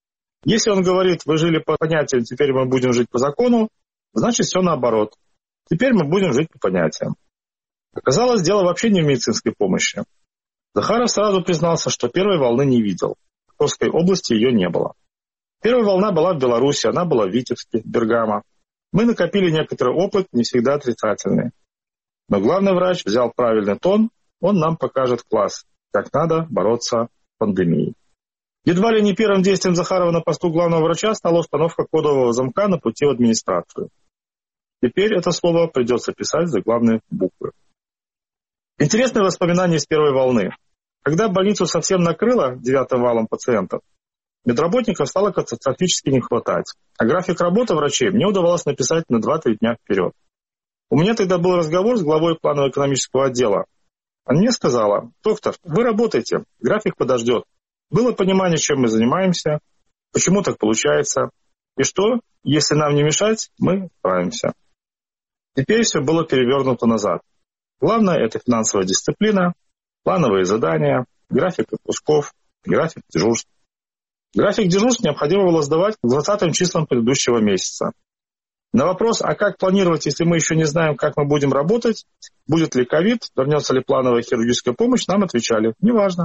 Если он говорит, вы жили по понятиям, теперь мы будем жить по закону, значит все наоборот. Теперь мы будем жить по понятиям. Оказалось, дело вообще не в медицинской помощи. Захаров сразу признался, что первой волны не видел. В Курской области ее не было. Первая волна была в Беларуси, она была в Витебске, Бергамо. Мы накопили некоторый опыт, не всегда отрицательный. Но главный врач взял правильный тон, он нам покажет класс, как надо бороться с пандемией. Едва ли не первым действием Захарова на посту главного врача стала установка кодового замка на пути в администрацию. Теперь это слово придется писать заглавные буквы. Интересное воспоминание из первой волны. Когда больницу совсем накрыло 9-м валом пациентов, медработников стало катастрофически не хватать, а график работы врачей мне удавалось написать на 2-3 дня вперед. У меня тогда был разговор с главой планово-экономического отдела. Она мне сказала: доктор, вы работаете, график подождет. Было понимание, чем мы занимаемся, почему так получается, и что, если нам не мешать, мы справимся. Теперь все было перевернуто назад. Главное – это финансовая дисциплина, плановые задания, график отпусков, график дежурств. График дежурств необходимо было сдавать к 20 числам предыдущего месяца. На вопрос, а как планировать, если мы еще не знаем, как мы будем работать, будет ли ковид, вернется ли плановая хирургическая помощь, нам отвечали: неважно.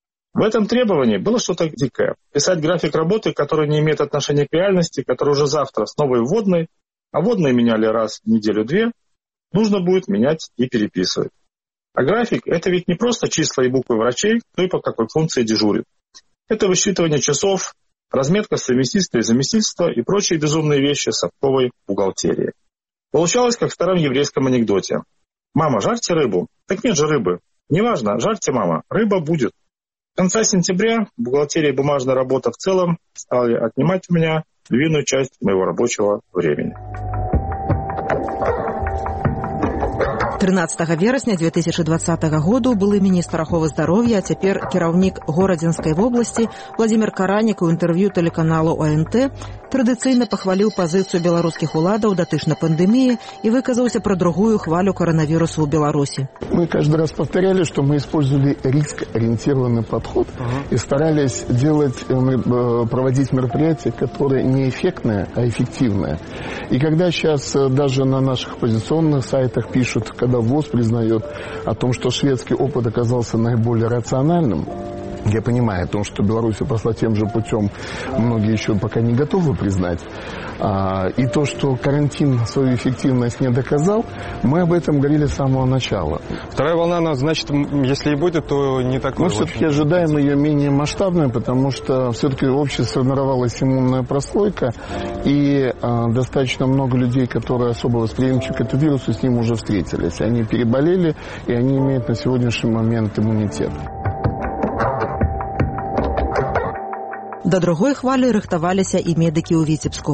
В этом требовании было что-то дикое. Писать график работы, который не имеет отношения к реальности, который уже завтра с новой вводной, а вводные меняли раз в неделю-две, нужно будет менять и переписывать. А график – это ведь не просто числа и буквы врачей, кто и по какой функции дежурит. Это высчитывание часов, разметка совместительства и заместительства и прочие безумные вещи совковой бухгалтерии. Получалось, как в старом еврейском анекдоте. «Мама, жарьте рыбу». Так нет же рыбы. Неважно, жарьте, мама, рыба будет. С конца сентября бухгалтерия и бумажная работа в целом стали отнимать у меня львиную часть моего рабочего времени. 13 верасня 2020 году былы міністр аховы здароўя, а цяпер кіраўнік Горадзенскай вобласці Владзімір Каранік у інтэрв'ю тэлеканалу ОНТ традыцыйна пахваліў пазіцыю беларускіх уладаў датычна пандэміі и выказаўся про другую хвалю коронавируса в Беларуси. Мы каждый раз повторяли, что мы использовали риск-ориентированный подход и старались проводить мероприятия, которые не эффектные, а эффективные. И когда сейчас даже на наших оппозиционных сайтах пишут, когда ВОЗ признает о том, что шведский опыт оказался наиболее рациональным, я понимаю о том, что Беларусь пошла тем же путем, многие еще пока не готовы признать. И то, что карантин свою эффективность не доказал, мы об этом говорили с самого начала. Вторая волна, она, значит, если и будет, то не такой. Мы все-таки ожидаем ее менее масштабной, потому что все-таки в обществе сформировалась иммунная прослойка, и достаточно много людей, которые особо восприимчивы к этому вирусу, с ним уже встретились. Они переболели, и они имеют на сегодняшний момент иммунитет. До другой хвали рыхтовались и медики у Витебску.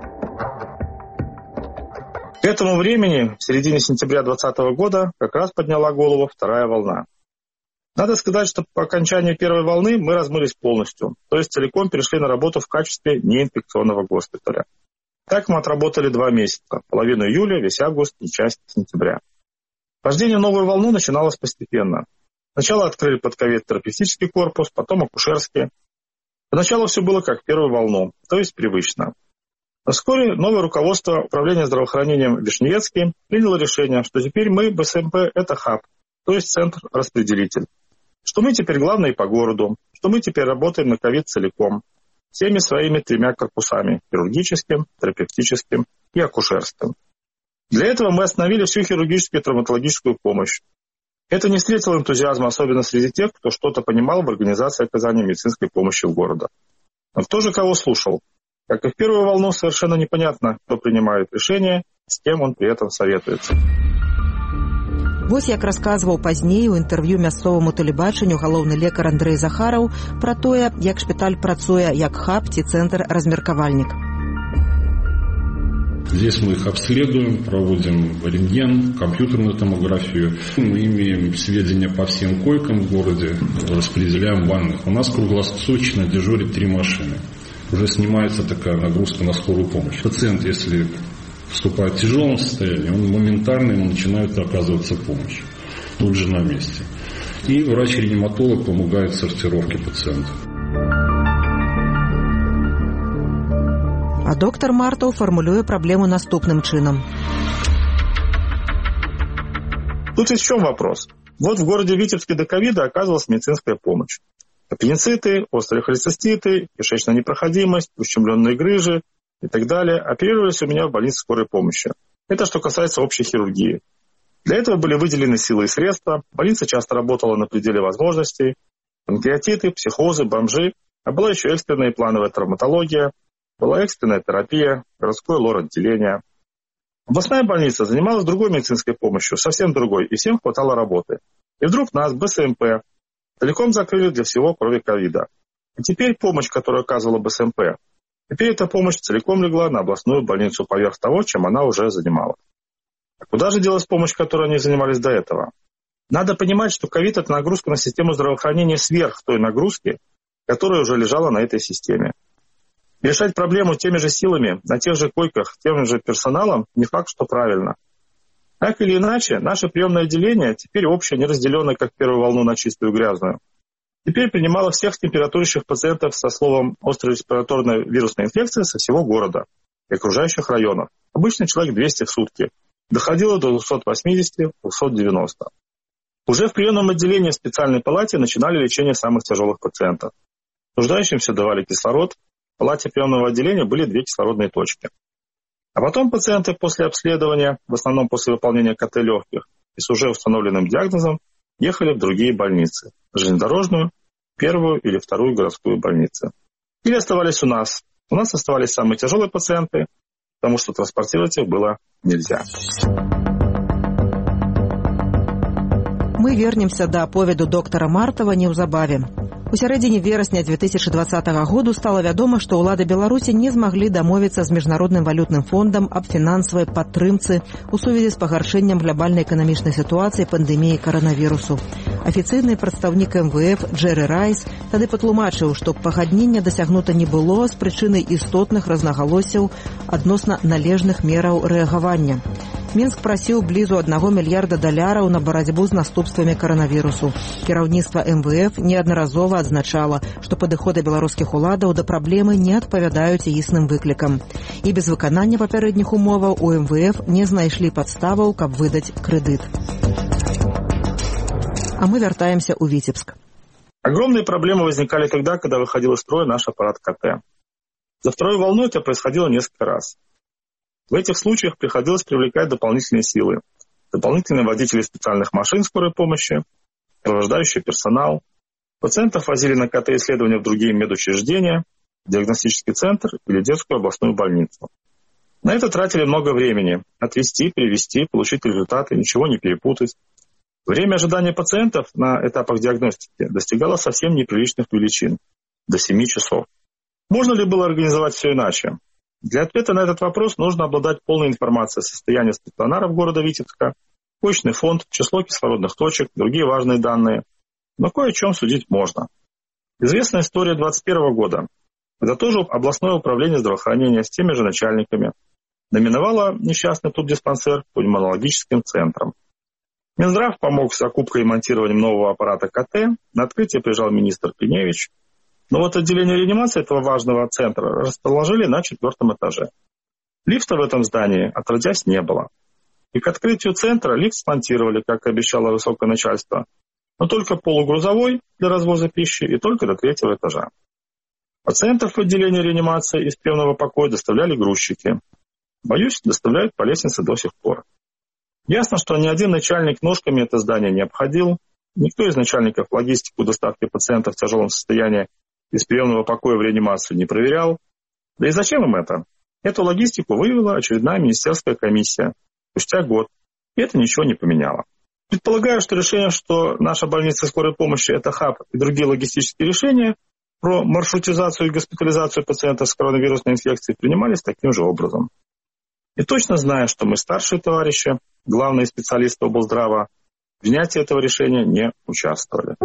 К этому времени, в середине сентября 2020 года, как раз подняла голову вторая волна. Надо сказать, что по окончании первой волны мы размылись полностью, то есть целиком перешли на работу в качестве неинфекционного госпиталя. Так мы отработали 2 месяца, половину июля, весь август и часть сентября. Вхождение в новую волну начиналось постепенно. Сначала открыли под ковид терапевтический корпус, потом акушерский. Поначалу все было как в первую волну, то есть привычно. Но вскоре новое руководство управления здравоохранением Вишневецким приняло решение, что теперь мы, БСМП, это хаб, то есть центр-распределитель. Что мы теперь главные по городу, что мы теперь работаем на ковид целиком, всеми своими 3 корпусами – хирургическим, терапевтическим и акушерским. Для этого мы остановили всю хирургическую и травматологическую помощь. Это не встретило энтузиазма, особенно среди тех, кто что-то понимал в организации оказания медицинской помощи в городе. Но кто же кого слушал? Как и в первую волну, совершенно непонятно, кто принимает решение, с кем он при этом советуется. Вось як расказваў пазней у інтэрв'ю мясцоваму тэлебачанню галоўны лекар Андрэй Захараў пра тое, як шпіталь працуе як хаб ці цэнтр-размеркавальнік. Здесь мы их обследуем, проводим рентген, компьютерную томографию. Мы имеем сведения по всем койкам в городе, распределяем больных. У нас круглосуточно дежурит 3 машины. Уже снимается такая нагрузка на скорую помощь. Пациент, если вступает в тяжелом состоянии, он моментально ему начинает оказываться помощь. Тут же на месте. И врач-реаниматолог помогает в сортировке пациента. А доктор Мартаў фармулюе праблему наступным чынам. Тут есть в чем вопрос. Вот в городе Витебске до ковида оказывалась медицинская помощь. Аппендициты, острые холециститы, кишечная непроходимость, ущемленные грыжи и так далее оперировались у меня в больнице скорой помощи. Это что касается общей хирургии. Для этого были выделены силы и средства. Больница часто работала на пределе возможностей. Панкреатиты, психозы, бомжи. А была еще экстренная и плановая травматология. Была экстренная терапия, городское лор-отделение. Областная больница занималась другой медицинской помощью, совсем другой, и всем хватало работы. И вдруг нас, БСМП, целиком закрыли для всего, кроме ковида. И теперь помощь, которую оказывала БСМП, теперь эта помощь целиком легла на областную больницу поверх того, чем она уже занималась. А куда же делась помощь, которой они занимались до этого? Надо понимать, что ковид – это нагрузка на систему здравоохранения сверх той нагрузки, которая уже лежала на этой системе. Решать проблему теми же силами, на тех же койках, тем же персоналом не факт, что правильно. Так или иначе, наше приемное отделение, теперь общее, не разделенное, как первую волну, на чистую и грязную, теперь принимало всех температурящих пациентов со словом «острая респираторная вирусная инфекция» со всего города и окружающих районов. Обычно человек 200 в сутки. Доходило до 280-290. Уже в приемном отделении в специальной палате начинали лечение самых тяжелых пациентов. Нуждающимся давали кислород. В палате приемного отделения были 2 кислородные точки. А потом пациенты после обследования, в основном после выполнения КТ легких и с уже установленным диагнозом, ехали в другие больницы. Железнодорожную, 1-ю или 2-ю городскую больницы. Или оставались у нас. У нас оставались самые тяжелые пациенты, потому что транспортировать их было нельзя. Мы вернемся до аповеду доктора Мартава неўзабаве. У У сярэдзіне верасня 2020 году стала вядома, што ўлады Беларусі не змаглі дамовіцца з Міжнародным валютным фондам аб фінансавай падтрымцы ў сувязі з пагаршэннем глобальнай эканамічнай сітуацыі пандэміі каранавірусу. Афіцыйны прадстаўнік МВФ Джэры Райс тады патлумачыў, што пагаднення дасягнута не было з прычыны істотных рознагалоссяў адносна належных мераў рэагавання. Мінск прасіў блізу $1 мільярда на барацьбу з наступствамі каранавірусу. Кіраўніцтва МВФ неаднаразова адзначала, што падыходы беларускіх уладаў да праблемы не адпавядаюць існым выклікам. І без выканання папярэдніх умоваў у МВФ не знайшлі падставаў, каб выдаць крэдыт. А мы вяртаемся ў Віцебск. Огромные проблемы возникали тогда, когда выходил из строя наш аппарат КТ. За второй волной это происходило несколько раз. В этих случаях приходилось привлекать дополнительные силы, дополнительные водители специальных машин скорой помощи, сопровождающий персонал. Пациентов возили на КТ-исследования в другие медучреждения, диагностический центр или детскую областную больницу. На это тратили много времени. Отвезти, привезти, получить результаты, ничего не перепутать. Время ожидания пациентов на этапах диагностики достигало совсем неприличных величин – до 7 часов. Можно ли было организовать все иначе? Для ответа на этот вопрос нужно обладать полной информацией о состоянии стационаров города Витебска, почечный фонд, число кислородных точек, другие важные данные. Но кое о чем судить можно. Известная история 2021 года, когда тоже областное управление здравоохранения с теми же начальниками номиновало несчастный тубдиспансер пульмонологическим центром. Минздрав помог с закупкой и монтированием нового аппарата КТ, на открытие приезжал министр Пеневич. Но вот отделение реанимации этого важного центра расположили на 4-м этаже. Лифта в этом здании отродясь не было. И к открытию центра лифт смонтировали, как и обещало высокое начальство, но только полугрузовой для развоза пищи и только до 3-го этажа. Пациентов в отделение реанимации из приемного покоя доставляли грузчики. Боюсь, доставляют по лестнице до сих пор. Ясно, что ни один начальник ножками это здание не обходил, никто из начальников логистику доставки пациентов в тяжелом состоянии из приемного покоя в реанимацию не проверял. Да и зачем им это? Эту логистику вывела очередная министерская комиссия спустя год, и это ничего не поменяло. Предполагаю, что решение, что наша больница скорой помощи – это хаб и другие логистические решения про маршрутизацию и госпитализацию пациентов с коронавирусной инфекцией принимались таким же образом. И точно зная, что мы старшие товарищи, главные специалисты облздрава, в принятии этого решения не участвовали.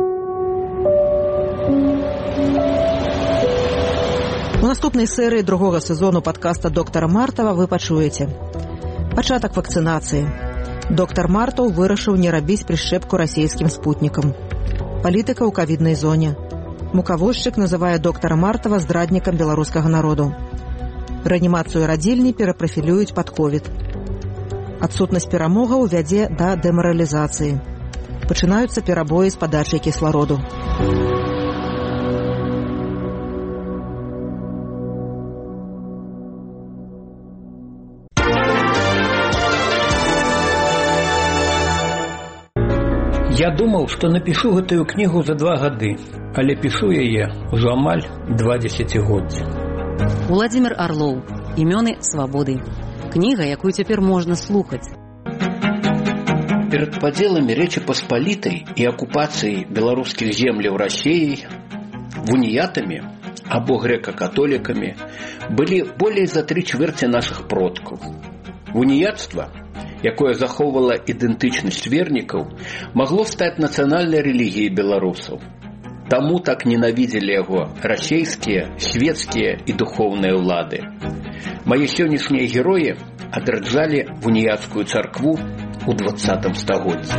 У наступнай серыі другога сезону падкаста доктара Мартава вы пачуеце. Пачатак вакцынацыі. Доктар Мартаў вырашыў не рабіць прышчэпку расійскім спутнікам. Палітыка ў ковіднай зоне. Мукавозчык называе доктара Мартава здраднікам беларускага народу. Рэанімацыю радзільні перапрафілююць пад ковід. Адсутнасць перамогаў вядзе да дэмаралізацыі. Пачынаюцца перабоі з падачай кіслароду. Я думаў, што напішу гэтую кнігу за 2 гады, але пішу яе ўжо амаль 20 годдзя. Уладзімір Арлоў. Імёны свабоды. Кніга, якую цяпер можна слухаць. Перад падзеламі Рэчы Паспалітай і акупацыяй беларускіх земляў Расіяй вуніятамі або грэка-католікамі былі болей за 3/4 нашых продкаў. Вуніяцтва, якое захоўвала ідэнтычнасць вернікаў, магло стаць нацыянальнай рэлігіяй беларусаў. Таму так ненавідзелі яго расійскія, свецкія і духоўныя ўлады. Мае сённяшнія героі адраджалі вуніяцкую царкву ў 20 стагоддзі.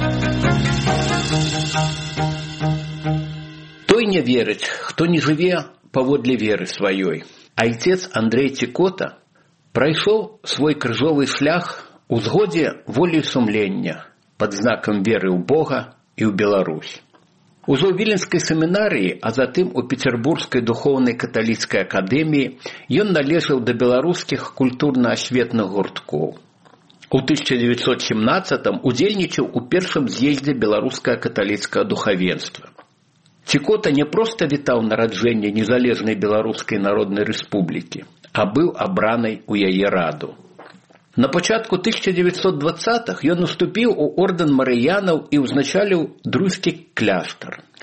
Той не верыць, хто не жыве паводле веры сваёй. Айцец Андрэй Цікота прайшоў свой крыжовы шлях у згодзе волі сумлення пад знакам веры ў Бога і ў Беларусь. Ужо ў Віленскай семінарыі, а затым у Петербургскай духоўнай каталіцкай акадэміі ён належаў да беларускіх культурна-асветных гурткоў. У 1917-м удзельнічаў у першым з'ездзе беларускае каталіцкае духавенства. Цікота не проста вітаў нараджэнне незалежнай беларускай народнай рэспублікі, а быў абранай у яе раду. На пачатку 1920-х ён уступіў у ордэн марыянаў і ўзначаліў друзькі кляштар.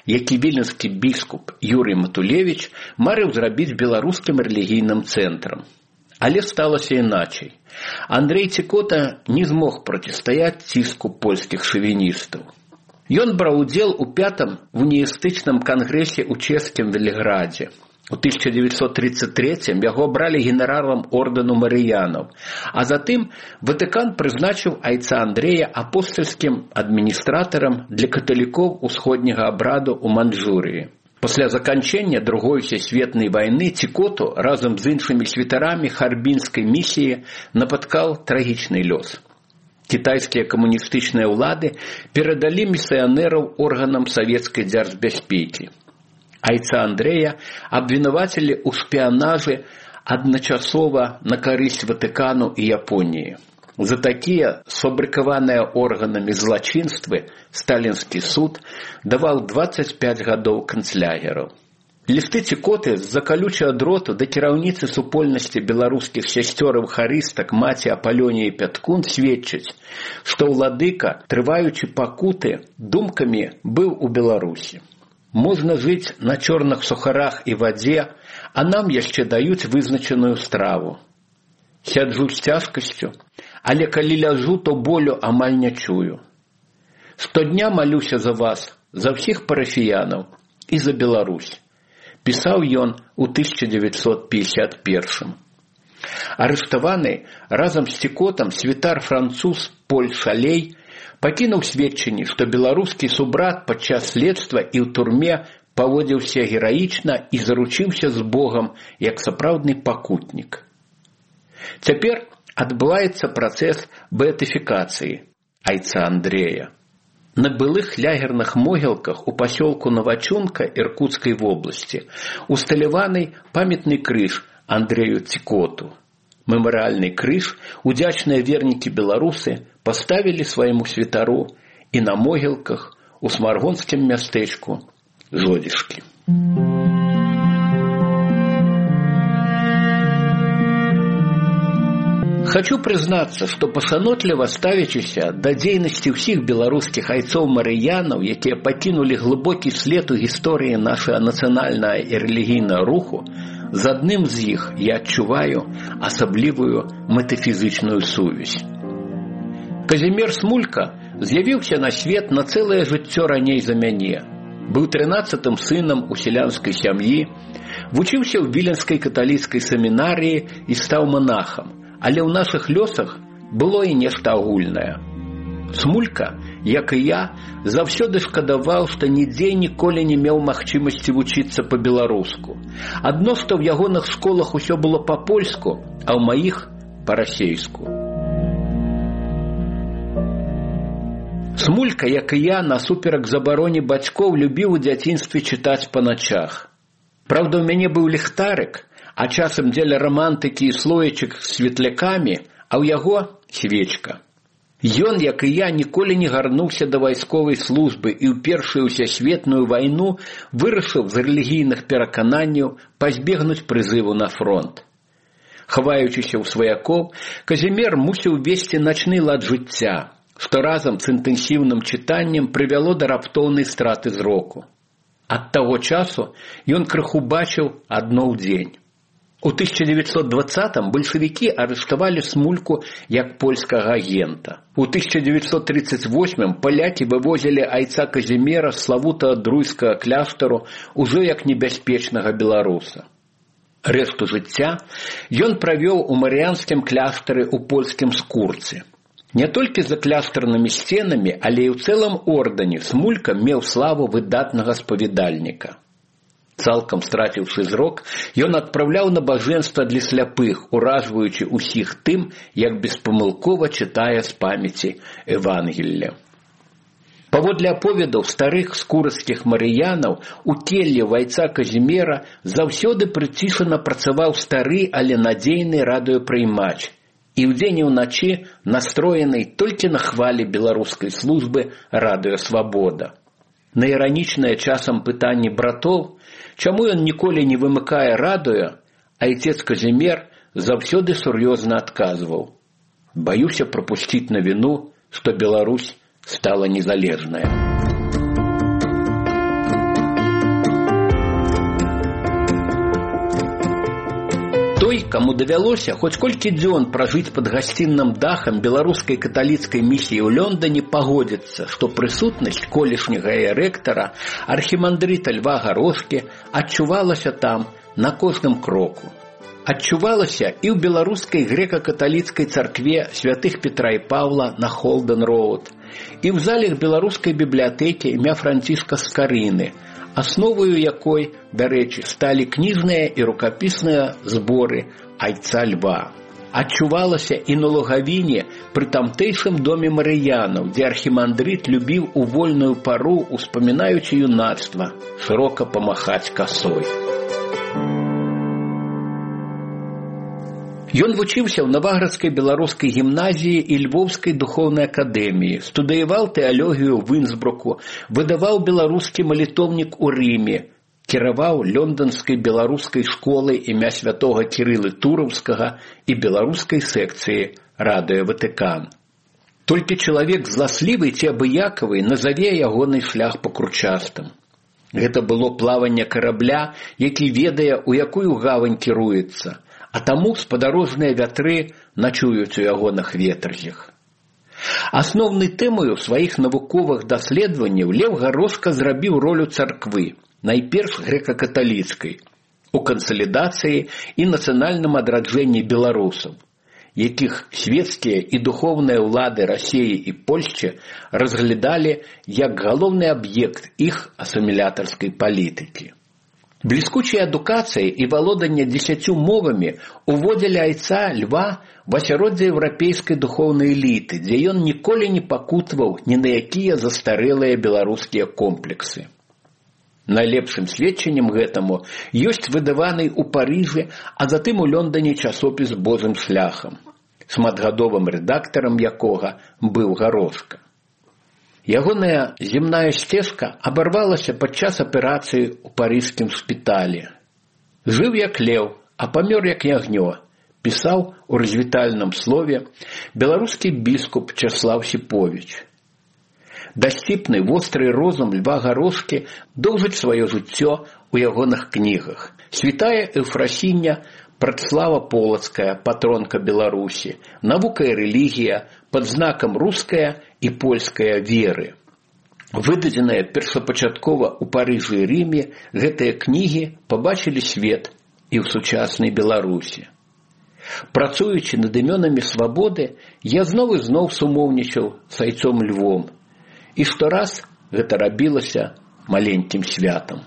які віленскі біскуп Юрый Матулевіч марыў зрабіць беларускім рэлігійным цэнтрам. Але сталася іначай. Андрэй Цікота не змог процістаяць ціску польскіх шавіністаў. Ён браў удзел у 5-м уніістычным кангрэсе ў чэшскім Веліградзе. У 1933 яго абралі генералам ордэну Марыянаў, а затым Ватыкан прызначыў айца Андрэя апостальскім адміністратарам для каталікоў усходняга абраду ў Маньчжурыі. Пасля заканчэння Другой сусветнай вайны Цікоту разам з іншымі святарамі харбінскай місіі напаткаў трагічны лёс. Кітайскія камуністычныя ўлады перадалі місіянераў органам савецкай дзяржбяспекі. Айца Андрэя абвінавацілі ў шпіянажы адначасова на карысць Ватыкану і Японіі. За такія сфабрыкаваныя органамі злачынствы сталінскі суд даваў 25 гадоў канцлягераў. Лісты Цікоты з-за калючага дроту да кіраўніцы супольнасці беларускіх сясцёр эўхарыстак маці Апалёніі Пяткун сведчаць, што ўладыка, трываючы пакуты, думкамі быў у Беларусі. Можна жыць на чорных сухарах і вадзе, а нам яшчэ даюць вызначаную страву. Сяджу з цяжкасцю, але калі ляжу, то болю амаль не чую. Штодня малюся за вас, за ўсіх парафіянаў і за Беларусь. Пісаў ён у 1951. Арыштаваны разам з Цікотам святар француз Поль Шалей пакінуў сведчанні, што беларускі субрат падчас следства і ў турме паводзіўся гераічна і заручыўся з Богам як сапраўдны пакутнік. Цяпер адбываецца працэс беатыфікацыі айца Андрэя. На былых лагерных могілках у пасёлку Новачунка Іркуцкай вобласці усталяваны памятны крыж Андрэю Цікоту. Мемарыяльны крыж удзячныя вернікі беларусы паставілі свайму святару і на могілках у смаргонскім мястэчку Жодзішкі. Хочу прызнацца, што пашанотліва ставячыся да дзейнасці ўсіх беларускіх айцоў-марыянаў, якія пакінулі глыбокі след у гісторыі нашага нацыянальнага і рэлігійнага руху, з адным з іх я адчуваю асаблівую метафізычную сувязь. Казімір Смулька з'явіўся на свет на цэлае жыццё раней за мяне. Быў 13-м сынам у сялянскай сям'і, вучыўся ў віленскай каталіцкай семінарыі і стаў манахам. Але ў нашых лёсах было і нешта агульнае. Смулька, як і я, заўсёды шкадаваў, што нідзе ніколі не меў магчымасці вучыцца па-беларуску. Адно, што ў ягоных школах усё было па-польску, а ў маіх па-расейску. Смулька, як і я, насуперак забароне бацькоў, любіў у дзяцінстве чытаць па начах. Праўда, у мяне быў ліхтарык, а часам дзеля рамантыкі і слоечак з светлякамі, а ў яго свечка. Ён, як і я, ніколі не гарнуўся да вайсковай службы і ў першую сусветную вайну вырашыў з рэлігійных перакананняў пазбегнуць прызыву на фронт. Хаваючыся ў сваякоў, Казімір мусіў весці начны лад жыцця, што разам з інтэнсіўным чытаннем прывяло да раптоўнай страты зроку. Ад таго часу ён крыху бачыў адно ў дзень. У 1920-м бальшавікі арыштавалі Смульку як польскага агента. У 1938-м палякі вывозілі айца Казіміра з славутага друйскага кляштару ўжо як небяспечнага беларуса. Рэшту жыцця ён правёў у марыянскім кляштары ў польскім Скурцы. Не толькі за кляштарнымі сценамі, але і ў цэлым ордэне Смулька меў славу выдатнага спавядальніка. Цалкам страціўшы зрок, ён адпраўляў набажэнства для сляпых, уражваючы ўсіх тым, як беспамылкова чытае з памяці Евангелля. Паводле аповедаў старых скурыцкіх марыянаў, у келлі айца Казіміра заўсёды прыцішана працаваў стары, але надзейны радыёпрыймач, і ўдзень і ўначы настроены толькі на хвалі беларускай службы «Радыё Свабода». На іранічнае часам пытанне братоў, чаму ён ніколі не вымыкае радыё, айцец Казімір заўсёды сур'ёзна адказваў: «Баюся прапусціць навіну, што Беларусь стала незалежная». каму давялося хоць колькі дзён пражыць пад гасцінным дахам беларускай каталіцкай місіі ў Лондоне, пагодзіцца, што прысутнасць колішняга рэктара архімандрыта Льва Гарошкі адчувалася там на кожным кроку. Адчувалася і ў беларускай грэка-каталіцкай царкве святых Петра і Паўла на Холден-роуд, і ў залах беларускай бібліятэкі імя Франціска Скарыны, асновою якой, дарэчы, сталі кніжныя і рукапісныя зборы айца Льва. Адчувалася і на Лугавіне пры тамтэйшым доме Марыянаў, дзе архімандрыт любіў у вольную пару, успамінаючы юнацтва, шырока памахаць касой. Ён вучыўся ў Наваградскай беларускай гімназіі і Львоўскай духоўнай акадэміі, студыяваў тэалогію ў Інсбруку, выдаваў беларускі малітоўнік у Рыме, кіраваў лёнданскай беларускай школай імя святога Кірылы Тураўскага і беларускай секцыі Радыё Ватыкан. Толькі чалавек зласлівы ці абыякавы назаве ягоны шлях пакручастым. Гэта было плаванне карабля, які ведае, у якую гавань кіруецца, а таму спадарожныя вятры начуюць у ягоных ветргіх. Асноўнай тэмаю сваіх навуковых даследаванняў Леў Гарошка зрабіў ролю царквы, найперш грэка-каталіцкай, у кансалідацыі і нацыянальным адраджэнні беларусаў, якіх свецкія і духоўныя ўлады Расіі і Польшчы разглядалі як галоўны аб'ект іх асімілятарскай палітыкі. Бліскучая адукацыя і валоданне 10 мовамі уводзілі айца Льва в асяроддзе еўрапейскай духоўнай эліты, дзе ён ніколі не пакутваў ні на якія застарэлыя беларускія комплексы. Найлепшым сведчаннем гэтаму ёсць выдаваны ў Парыжы, а затым у Лондоне часопіс «Божым шляхам», шматгадовым рэдактарам якога быў Гарошка. Ягоная земная сцежка абарвалася падчас аперацыі ў парыжскім шпіталі. Жыў як леў, а памёр як ягнё, пісаў у развітальным слове беларускі біскуп Часлаў Сіповіч. Дасціпны востры розум Льва Гарошкі доўжыць сваё жыццё ў ягоных кнігах. Святая Эўфрасіння, Прадслава Полацкая, патронка Беларусі, навука і рэлігія, пад знакам руская і польская веры. Выдадзеныя першапачаткова ў Парыжы і Рыме, гэтыя кнігі пабачылі свет і ў сучаснай Беларусі. Працуючы над імёнамі свабоды, я зноў і зноў сумоўнічаў з айцом Львом. І штораз гэта рабілася маленькім святам.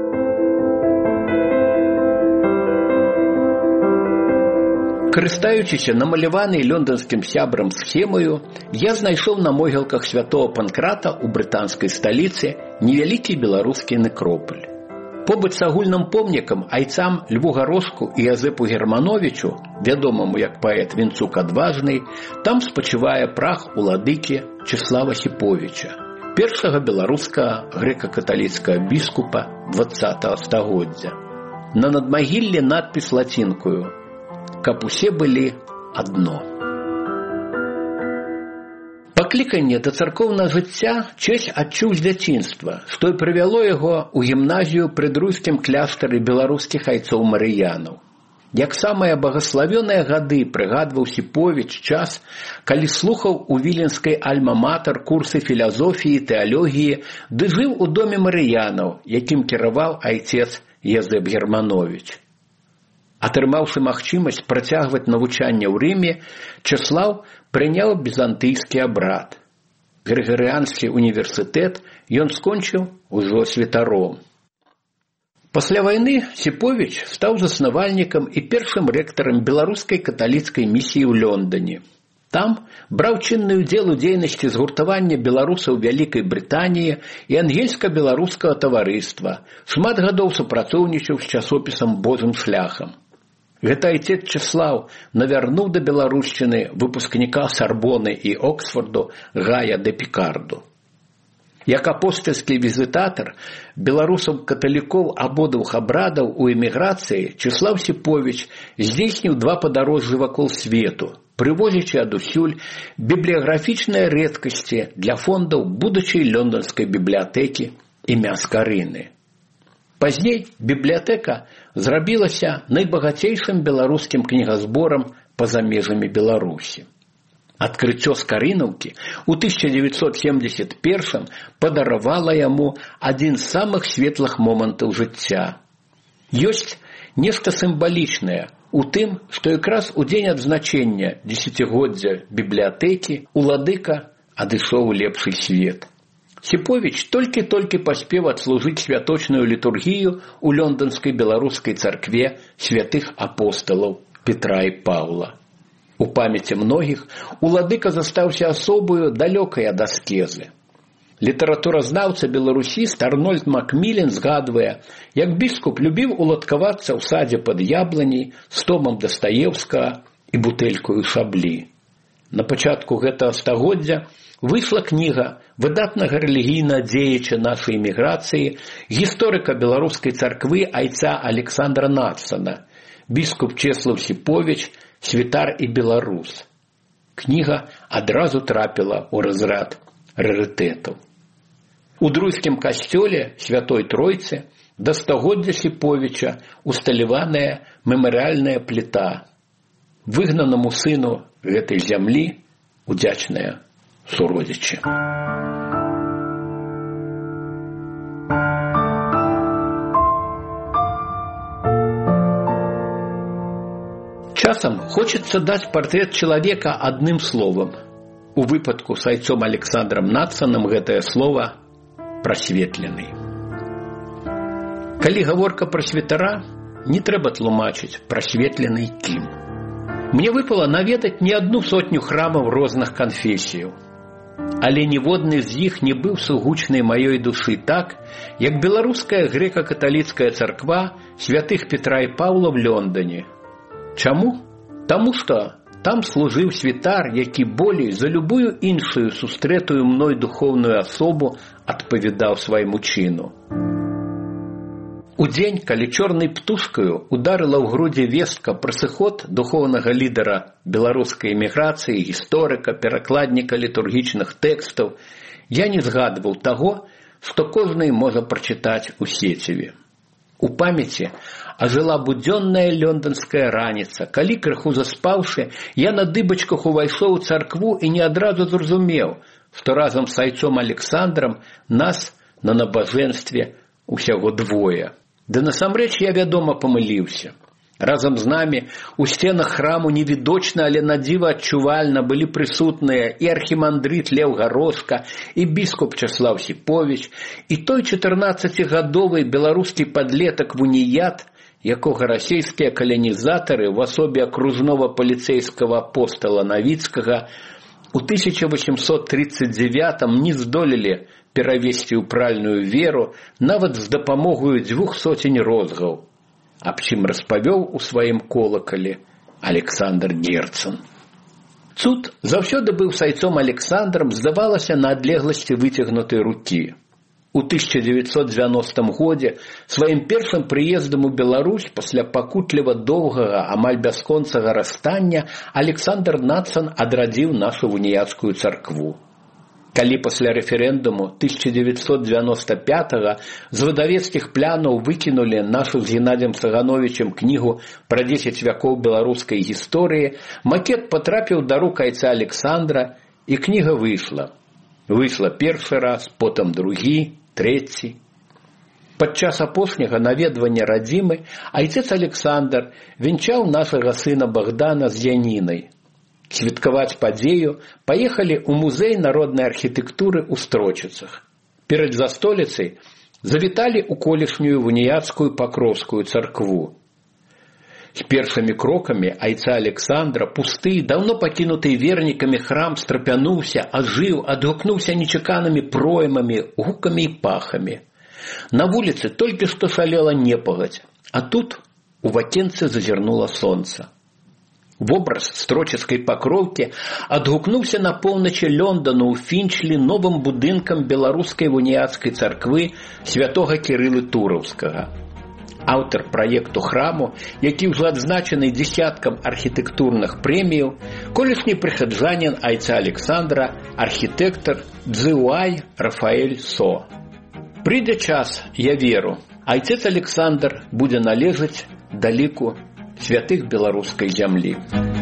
Карыстаючыся намаляванай лёнданскім сябрам схемаю, я знайшоў на могілках святого Панкрата ў брытанскай сталіцы невялікі беларускі некропаль. Побач з агульным помнікам айцам Льву Гарошку і Язэпу Германовичу, вядомаму як паэт Вінцук Адважны, там спачывае прах уладыкі Часлава Сіповіча, першага беларускага грэка-каталіцкага біскупа 20 стагоддзя. На надмагіллі надпіс лацінкаю «Каб усе былі адно». Пакліканне да царкоўнага жыцця Чэсь адчуў з дзяцінства, што і прывяло яго ў гімназію пры друйскім кляштары беларускіх айцоў Марыянаў. Як самыя багаславёныя гады прыгадваў Сіповіч час, калі слухаў у віленскай альма-матэр курсы філазофіі, тэалогіі, ды жыў у доме Марыянаў, якім кіраваў айцец Язэп Германович. Атрымаўшы магчымасць працягваць навучанне ў Рыме, Часлаў прыняў бізантыйскі абрад. Грыгарыанскі універсітэт ён скончыў ужо святаром. Пасля вайны Сіповіч стаў заснавальнікам і першым рэктарам беларускай каталіцкай місіі ў Лондоне. Там браў чынны ўдзел у дзейнасці згуртавання беларусаў Вялікай Брытаніі і ангельска-беларускага таварыства, шмат гадоў супрацоўнічаў з часопісам «Божым шляхам». Гэта айцец Часлаў навярнуў да беларушчыны выпускніка Сарбоны і Оксфорду Гая де Пікарду. Як апостальскі візітатар беларусаў-каталікоў абодвух абрадаў у эміграцыі, Часлаў Сіповіч здзейсніў 2 падарожжы вакол свету, прывозячы адусюль бібліяграфічныя рэдкасці для фондаў будучай лёнданскай бібліятэкі імя Скарыны. Пазней бібліятэка зрабілася найбагацейшым беларускім кнігазборам па-за межамі Беларусі. Адкрыццё Скарынаўкі ў 1971 падаравала яму адзін з самых светлых момантаў жыцця. Ёсць нешта сімвалічнае у тым, што якраз у дзень адзначэння дзесяцігоддзя бібліятэкі уладыка адышоў у лепшы свет. Сіповіч толькі-толькі паспеў адслужыць святочную літургію ў лёнданскай беларускай царкве святых апосталаў Петра і Паўла. У памяці многіх уладыка застаўся асобою далёкай ад аскезы. Літаратуразнаўца беларусіст Арнольд Макмілен згадвае, як біскуп любіў уладкавацца ў садзе пад ябланяй з томам Дастаеўскага і бутэлькаю шаблі. На пачатку гэтага стагоддзя выйшла кніга выдатнага рэлігійнага дзеяча нашай эміграцыі, гісторыка беларускай царквы айца Александра Надсона, біскуп Чеслав Сіповіч, святар і беларус. Кніга адразу трапіла ў разрад рарытэтаў. У друйскім касцёле Святой Тройцы да стагоддзя Сіповіча усталяваная мемарыяльная пліта. Выгнанаму сыну гэтай зямлі удзячныя суродзічы. Часам хочется даць партрэт чалавека адным словам. У выпадку з айцом Александром Надсоном гэтае слово прасветлены. Калі гаворка пра святара, не трэба тлумачыць прасветлены кім. Мне выпала наведаць не адну сотню храмаў розных канфесіяў. Але ніводны з іх не быў сугучнай маёй душы так, як беларуская грэка-каталіцкая царква святых Петра і Паўла в Лондоне. Чаму? Таму што там служыў святар, які болей за любую іншую сустрэтую мной духоўную асобу адпавядаў свайму чыну. У дзень, калі чорнай птушкаю ударыла ў грудзі вестка пра сыход духоўнага лідара беларускай эміграцыі, гісторыка, перакладніка літургічных тэкстаў, я не згадваў таго, што кожны можа прачытаць у сеціве. У памяці ажыла будзённая лёнданская раніца, калі, крыху заспаўшы, я на дыбачках увайшоў у царкву і не адразу зразумеў, што разам з айцом Александрам нас на набажэнстве усяго двое. Ды насамрэч я, вядома, памыліўся. Разам з намі у сценах храму невідочна, але надзіва адчувальна былі прысутныя і архімандрыт Леў Гарошка, і біскуп Часлаў Сіповіч, і той 14-гадовы беларускі падлетак Вуніят, якога расійскія каланізатары в асобе акружнога паліцэйскага апостала Навіцкага у 1839 не здолелі перавесці ў пральную веру нават з дапамогою 200 розгаў, аб чым распавёў у сваім колакалі Александр Герцен. Цуд заўсёды быў з айцом Александром, здавалася, на адлегласці выцягнутай рукі. У 1990 годзе сваім першым прыездам у Беларусь пасля пакутліва доўгага, амаль бясконцага расстання Александр Надсон адрадзіў нашу вуніяцкую царкву. Калі пасля рэферэндуму 1995 з выдавецкіх плянаў выкінулі нашу з Геннадзем Сагановичем кнігу пра 10 вякоў беларускай гісторыі, макет патрапіў да рук айца Александра, і кніга выйшла. Выйшла першы раз, потым другі, трэці. Падчас апошняга наведвання радзімы айцец Александр венчаў нашага сына Богдана з Янінай. Святкаваць падзею паехалі ў музей народнай архітэктуры ў Строчыцах. Перад застоліцай завіталі ў колішнюю вуніяцкую Пакроўскую царкву. З першымі крокамі айца Александра пусты, даўно пакінуты вернікамі храм страпянуўся, ажыў, адгукнуўся нечаканымі проймамі, гукамі і пахамі. На вуліцы толькі што шалела непагадзь, а тут у вакенцы зазірнула сонца. Вобраз строчыцкай Пакроўкі адгукнуўся на поўначы Лондону ў Фінчлі новым будынкам беларускай вуніяцкай царквы святога Кірылы Тураўскага. Аўтар праекту храму, які ўжо адзначаны дзесяткам архітэктурных прэміяў, колішні прыхаджанін айца Александра, архітэктар Цзюай Рафаэль Со. Прыйдзе час, я веру, Айцец Александр будзе належаць да ліку святых беларускай зямлі.